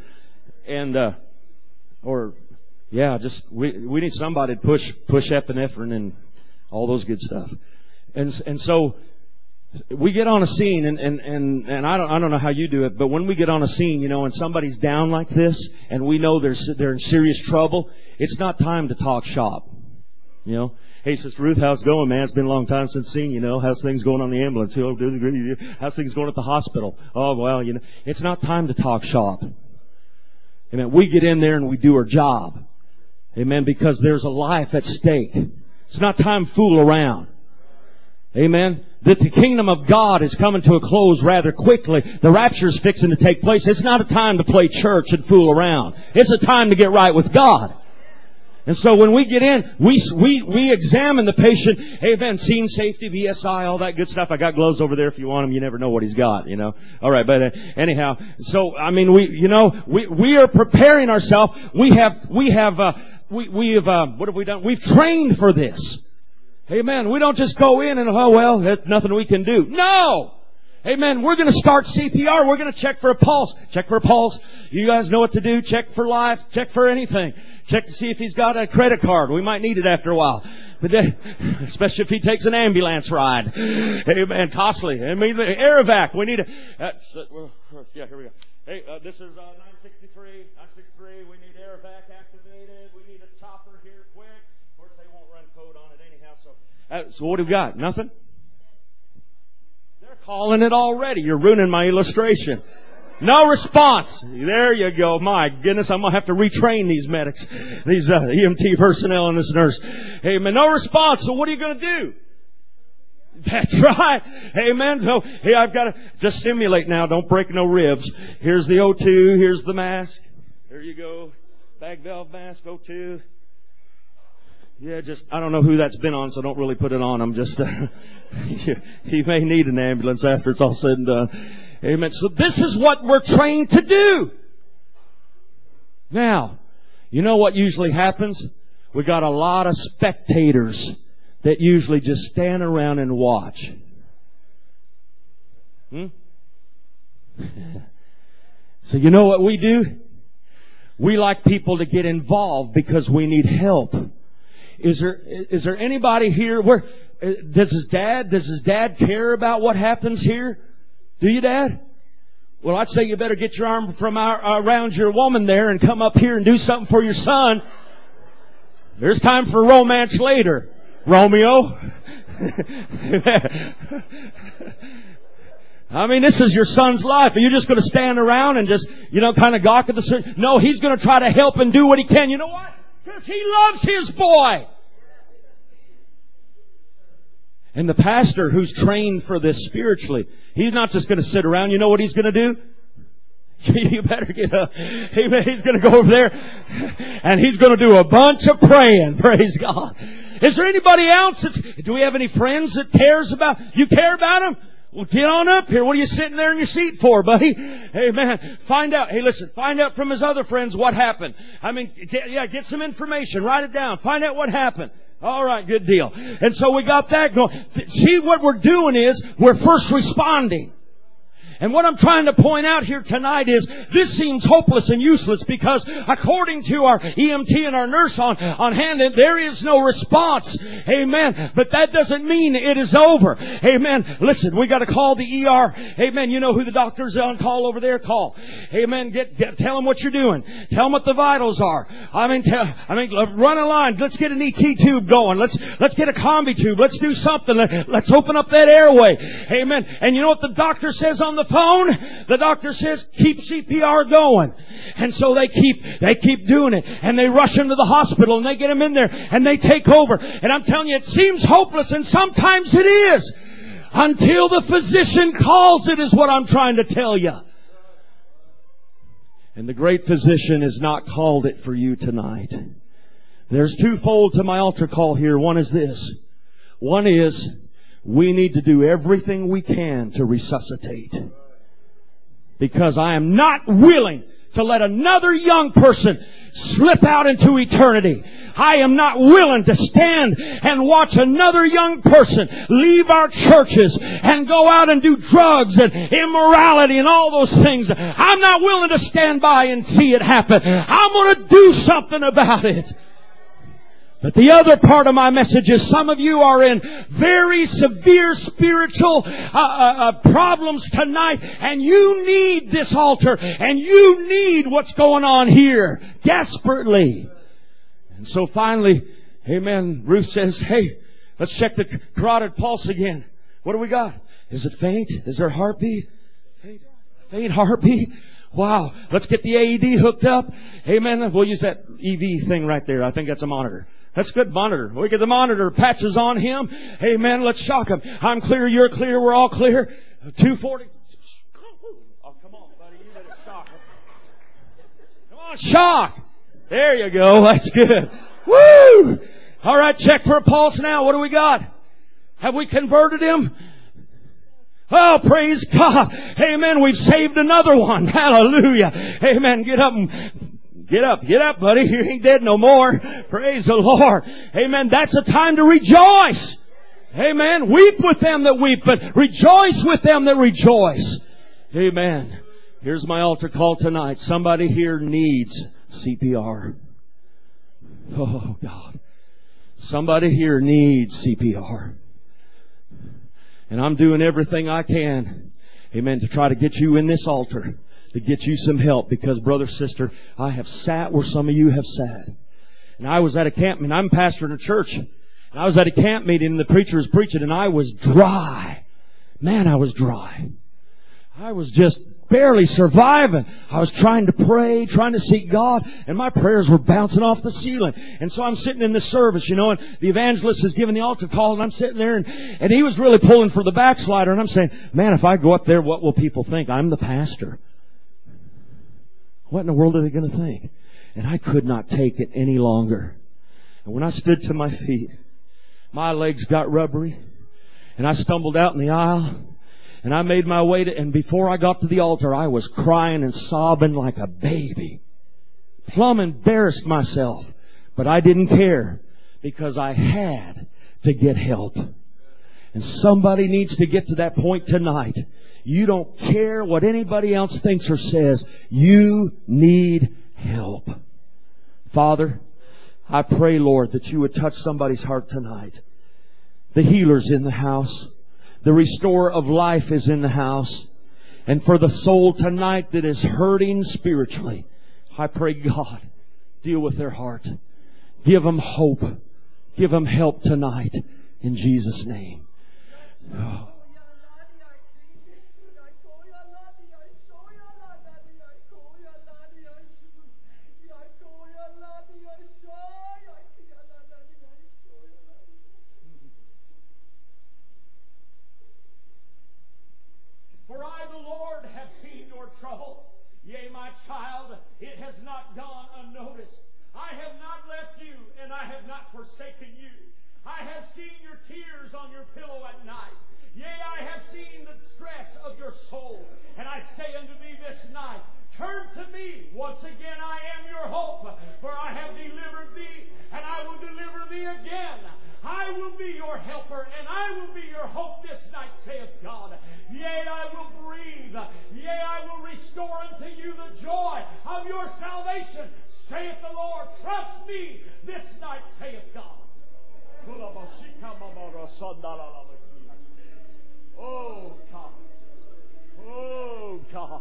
we need somebody to push epinephrine and all those good stuff. And so we get on a scene and I don't know how you do it, but when we get on a scene, and somebody's down like this and we know they're in serious trouble, it's not time to talk shop. Hey, Sister Ruth, how's it going, man? It's been a long time since seen you. How's things going on the ambulance? How's things going at the hospital? Oh, well, it's not time to talk shop. Amen. We get in there and we do our job. Amen. Because there's a life at stake. It's not time to fool around. Amen. That the kingdom of God is coming to a close rather quickly. The rapture is fixing to take place. It's not a time to play church and fool around. It's a time to get right with God. And so when we get in, we examine the patient. Amen. Scene safety, VSI, all that good stuff. I got gloves over there if you want them. You never know what he's got, All right, but anyhow, so I mean, we are preparing ourselves. What have we done? We've trained for this. Amen. We don't just go in and there's nothing we can do. No. Amen. We're going to start CPR. We're going to check for a pulse. Check for a pulse. You guys know what to do. Check for life. Check for anything. Check to see if he's got a credit card. We might need it after a while. But especially if he takes an ambulance ride. Amen. Costly. I mean, air evac. We need yeah, here we go. Hey, this is 963. 963. We need air evac activated. We need a chopper here quick. Of course, they won't run code on it anyhow. So what do we got? Nothing? They're calling it already. You're ruining my illustration. No response. There you go. My goodness, I'm going to have to retrain these medics, these EMT personnel and this nurse. Amen. No response. So what are you going to do? That's right. Amen. So, hey, I've got to just simulate now. Don't break no ribs. Here's the O2. Here's the mask. There you go. Bag valve mask, O2. Yeah, I don't know who that's been on, so don't really put it on. I'm just, he may need an ambulance after it's all said and done. Amen. So this is what we're trained to do. Now, you know what usually happens? We got a lot of spectators that usually just stand around and watch. So you know what we do? We like people to get involved because we need help. Is there anybody here does his dad care about what happens here? Do you, Dad? Well, I'd say you better get your arm from around your woman there and come up here and do something for your son. There's time for romance later, Romeo. I mean, this is your son's life. Are you just going to stand around and just, kind of gawk at the... No, he's going to try to help and do what he can. You know what? Because he loves his boy. And the pastor who's trained for this spiritually, he's not just going to sit around. You know what he's going to do? You better get up. He's going to go over there and he's going to do a bunch of praying. Praise God. Is there anybody else do we have any friends that cares about, you care about them? Well, get on up here. What are you sitting there in your seat for, buddy? Amen. Find out. Hey, listen, find out from his other friends what happened. I mean, get some information. Write it down. Find out what happened. All right, good deal. And so we got that going. See, what we're doing is we're first responding. And what I'm trying to point out here tonight is this seems hopeless and useless because according to our EMT and our nurse on hand, there is no response. Amen. But that doesn't mean it is over. Amen. Listen, we got to call the ER. Amen. You know who the doctor's on call over there? Call. Amen. Tell them what you're doing. Tell them what the vitals are. Run a line. Let's get an ET tube going. Let's get a combi tube. Let's do something. Let's open up that airway. Amen. And you know what the doctor says on the phone? The doctor says, keep CPR going. And so they keep doing it. And they rush into the hospital and they get them in there and they take over. And I'm telling you, it seems hopeless and sometimes it is. Until the physician calls it is what I'm trying to tell you. And the great physician has not called it for you tonight. There's twofold to my altar call here. One is this. One is, we need to do everything we can to resuscitate. Because I am not willing to let another young person slip out into eternity. I am not willing to stand and watch another young person leave our churches and go out and do drugs and immorality and all those things. I'm not willing to stand by and see it happen. I'm going to do something about it. But the other part of my message is some of you are in very severe spiritual problems tonight, and you need this altar, and you need what's going on here desperately. And so finally, amen, Ruth says, hey, let's check the carotid pulse again. What do we got? Is it faint? Is there a heartbeat? Faint heartbeat? Wow. Let's get the AED hooked up. Amen. We'll use that EV thing right there. I think that's a monitor. That's a good monitor. We get the monitor patches on him. Amen. Let's shock him. I'm clear. You're clear. We're all clear. 240. Oh, come on, buddy. You better shock him. Come on, shock. There you go. That's good. Woo! All right. Check for a pulse now. What do we got? Have we converted him? Oh, praise God. Amen. We've saved another one. Hallelujah. Amen. Get up, buddy. You ain't dead no more. Praise the Lord. Amen. That's a time to rejoice. Amen. Weep with them that weep, but rejoice with them that rejoice. Amen. Here's my altar call tonight. Somebody here needs CPR. Oh, God. Somebody here needs CPR. And I'm doing everything I can, amen, to try to get you in this altar, to get you some help. Because, brother, sister, I have sat where some of you have sat. And I was at a camp meeting. I'm pastoring a church. And I was at a camp meeting and the preacher was preaching and I was dry. Man, I was dry. I was just barely surviving. I was trying to pray, trying to seek God, and my prayers were bouncing off the ceiling. And so I'm sitting in this service, and the evangelist is giving the altar call, and I'm sitting there, and he was really pulling for the backslider, and I'm saying, man, if I go up there, what will people think? I'm the pastor. What in the world are they going to think? And I could not take it any longer. And when I stood to my feet, my legs got rubbery, and I stumbled out in the aisle. And I made my way and before I got to the altar, I was crying and sobbing like a baby. Plumb embarrassed myself. But I didn't care because I had to get help. And somebody needs to get to that point tonight. You don't care what anybody else thinks or says. You need help. Father, I pray, Lord, that you would touch somebody's heart tonight. The healer's in the house. The restorer of life is in the house. And for the soul tonight that is hurting spiritually, I pray, God, deal with their heart. Give them hope. Give them help tonight. In Jesus' name. Oh. child, it has not gone unnoticed. I have not left you, and I have not forsaken you. I have seen your tears on your pillow at night. Yea, I have seen the stress of your soul. And I say unto thee this night, turn to me. Once again, I am your hope, for I have delivered thee, and I will deliver thee again. I will be your helper, and I will be your hope this night, saith God. Yea, I will breathe. Yea, I will restore unto you the joy of your salvation, saith the Lord. Trust me this night, saith God. Oh, God. Oh, God.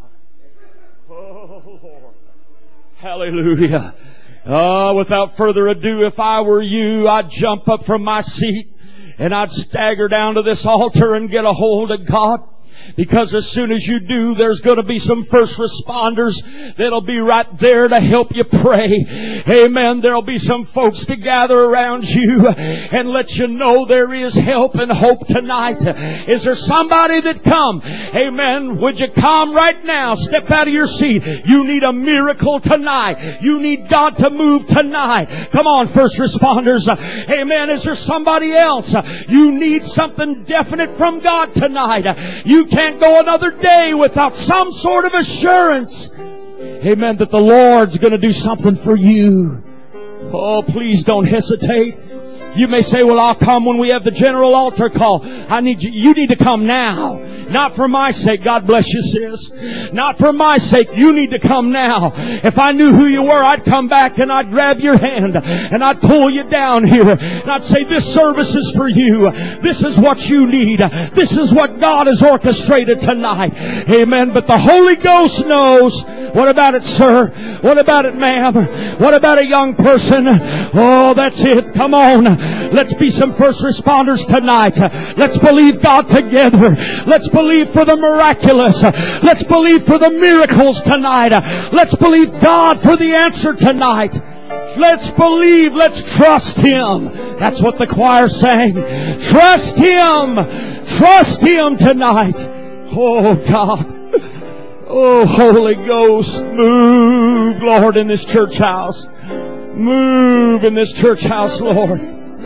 Oh, Lord. Hallelujah. Without further ado, if I were you, I'd jump up from my seat and I'd stagger down to this altar and get a hold of God. Because as soon as you do, there's going to be some first responders that'll be right there to help you pray. Amen. There'll be some folks to gather around you and let you know there is help and hope tonight. Is there somebody that come? Amen. Would you come right now? Step out of your seat. You need a miracle tonight. You need God to move tonight. Come on, first responders. Amen. Is there somebody else? You need something definite from God tonight. You can't go another day without some sort of assurance, amen, that the Lord's going to do something for you. Oh, please don't hesitate. You may say, well, I'll come when we have the general altar call. You need to come now. Not for my sake. God bless you, sis. Not for my sake. You need to come now. If I knew who you were, I'd come back and I'd grab your hand and I'd pull you down here. And I'd say, this service is for you. This is what you need. This is what God has orchestrated tonight. Amen. But the Holy Ghost knows. What about it, sir? What about it, ma'am? What about a young person? Oh, that's it. Come on. Let's be some first responders tonight. Let's believe God together. Let's believe for the miraculous. Let's believe for the miracles tonight. Let's believe God for the answer tonight. Let's believe. Let's trust Him. That's what the choir sang. Trust Him. Trust Him tonight. Oh, God. Oh, Holy Ghost, move, Lord, in this church house. Move in this church house, Lord.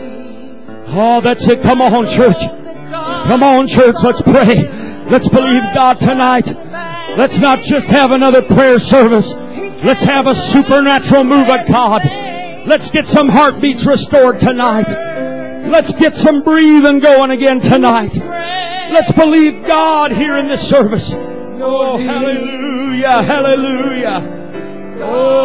Oh, that's it. Come on, church. Come on, church. Let's pray. Let's believe God tonight. Let's not just have another prayer service. Let's have a supernatural move of God. Let's get some heartbeats restored tonight. Let's get some breathing going again tonight. Let's believe God here in this service. Oh, hallelujah, hallelujah.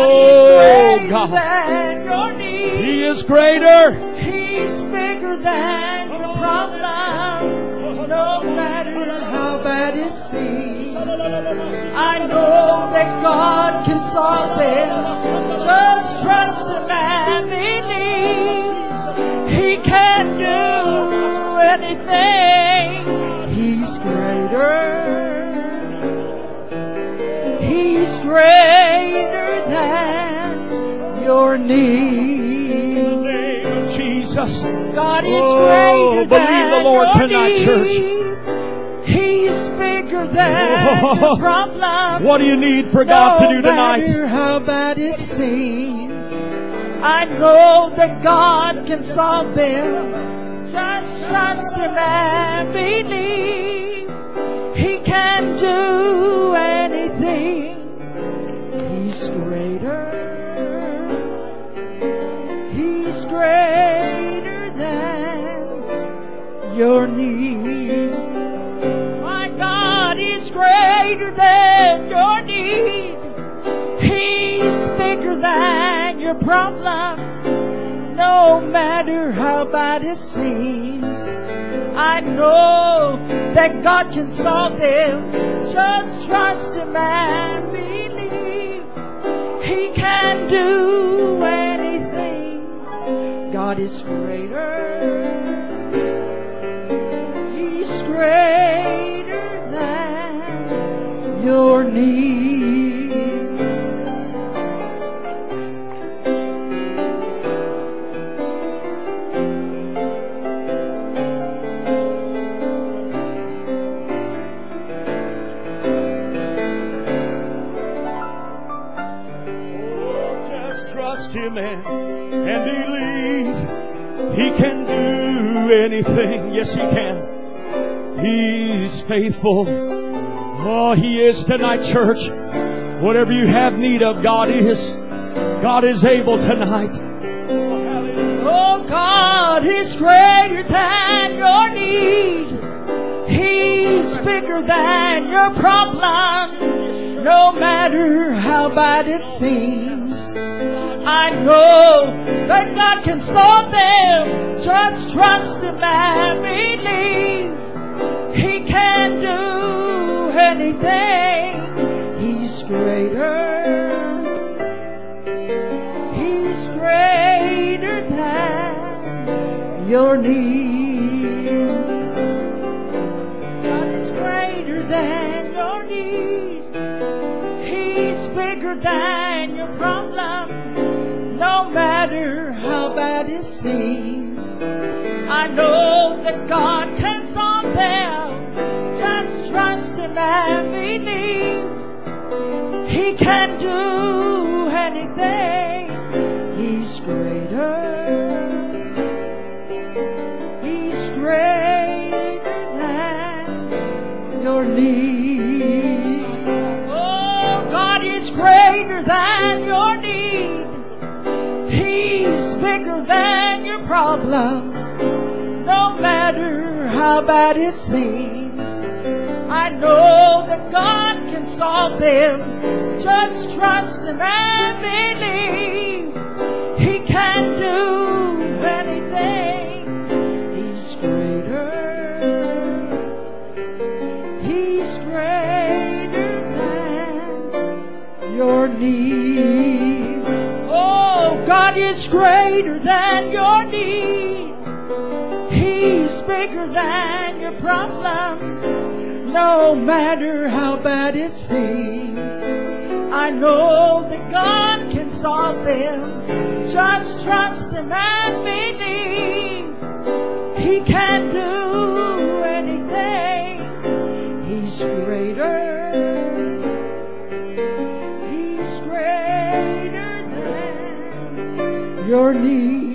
Oh, God. He is greater. He's bigger than your problem. No matter how bad it seems. I know that God can solve them. Just trust Him and believe. He can do anything. He's greater. He's greater than your need. In the name of Jesus. God is greater than believe the Lord your tonight, need. church. He's bigger than your problem. What do you need for God to do tonight? No matter how bad it seems, I know that God can solve them. Just trust Him and believe. He can do anything. He's greater. He's greater than your need. My God is greater than your need. He's bigger than your problem. No matter how bad it seems, I know that God can solve them. Just trust Him and believe. He can do anything. God is greater. He's greater than your need. trust Him and believe He can do anything. Yes, He can. He's faithful. Oh, He is tonight, church. Whatever you have need of, God is able tonight. Oh, God is greater than your need. He's bigger than your problem. No matter how bad it seems, I know that God can solve them. Just trust Him and believe He can do anything. He's greater. He's greater than your need. God is greater than your need. He's bigger than your problem. No matter how bad it seems, I know that God can solve them. Just trust Him and believe He can do anything. He's greater. He's greater than your need. Oh, God is greater than your need. He's bigger than your problem. No matter how bad it seems, I know that God can solve them. Just trust Him and believe He can do anything. He's greater. He's greater than your need. Oh, God is greater than your need. He's bigger than your problems. No matter how bad it seems, I know that God can solve them. Just trust Him and believe He can do anything. He's greater. He's greater than your need.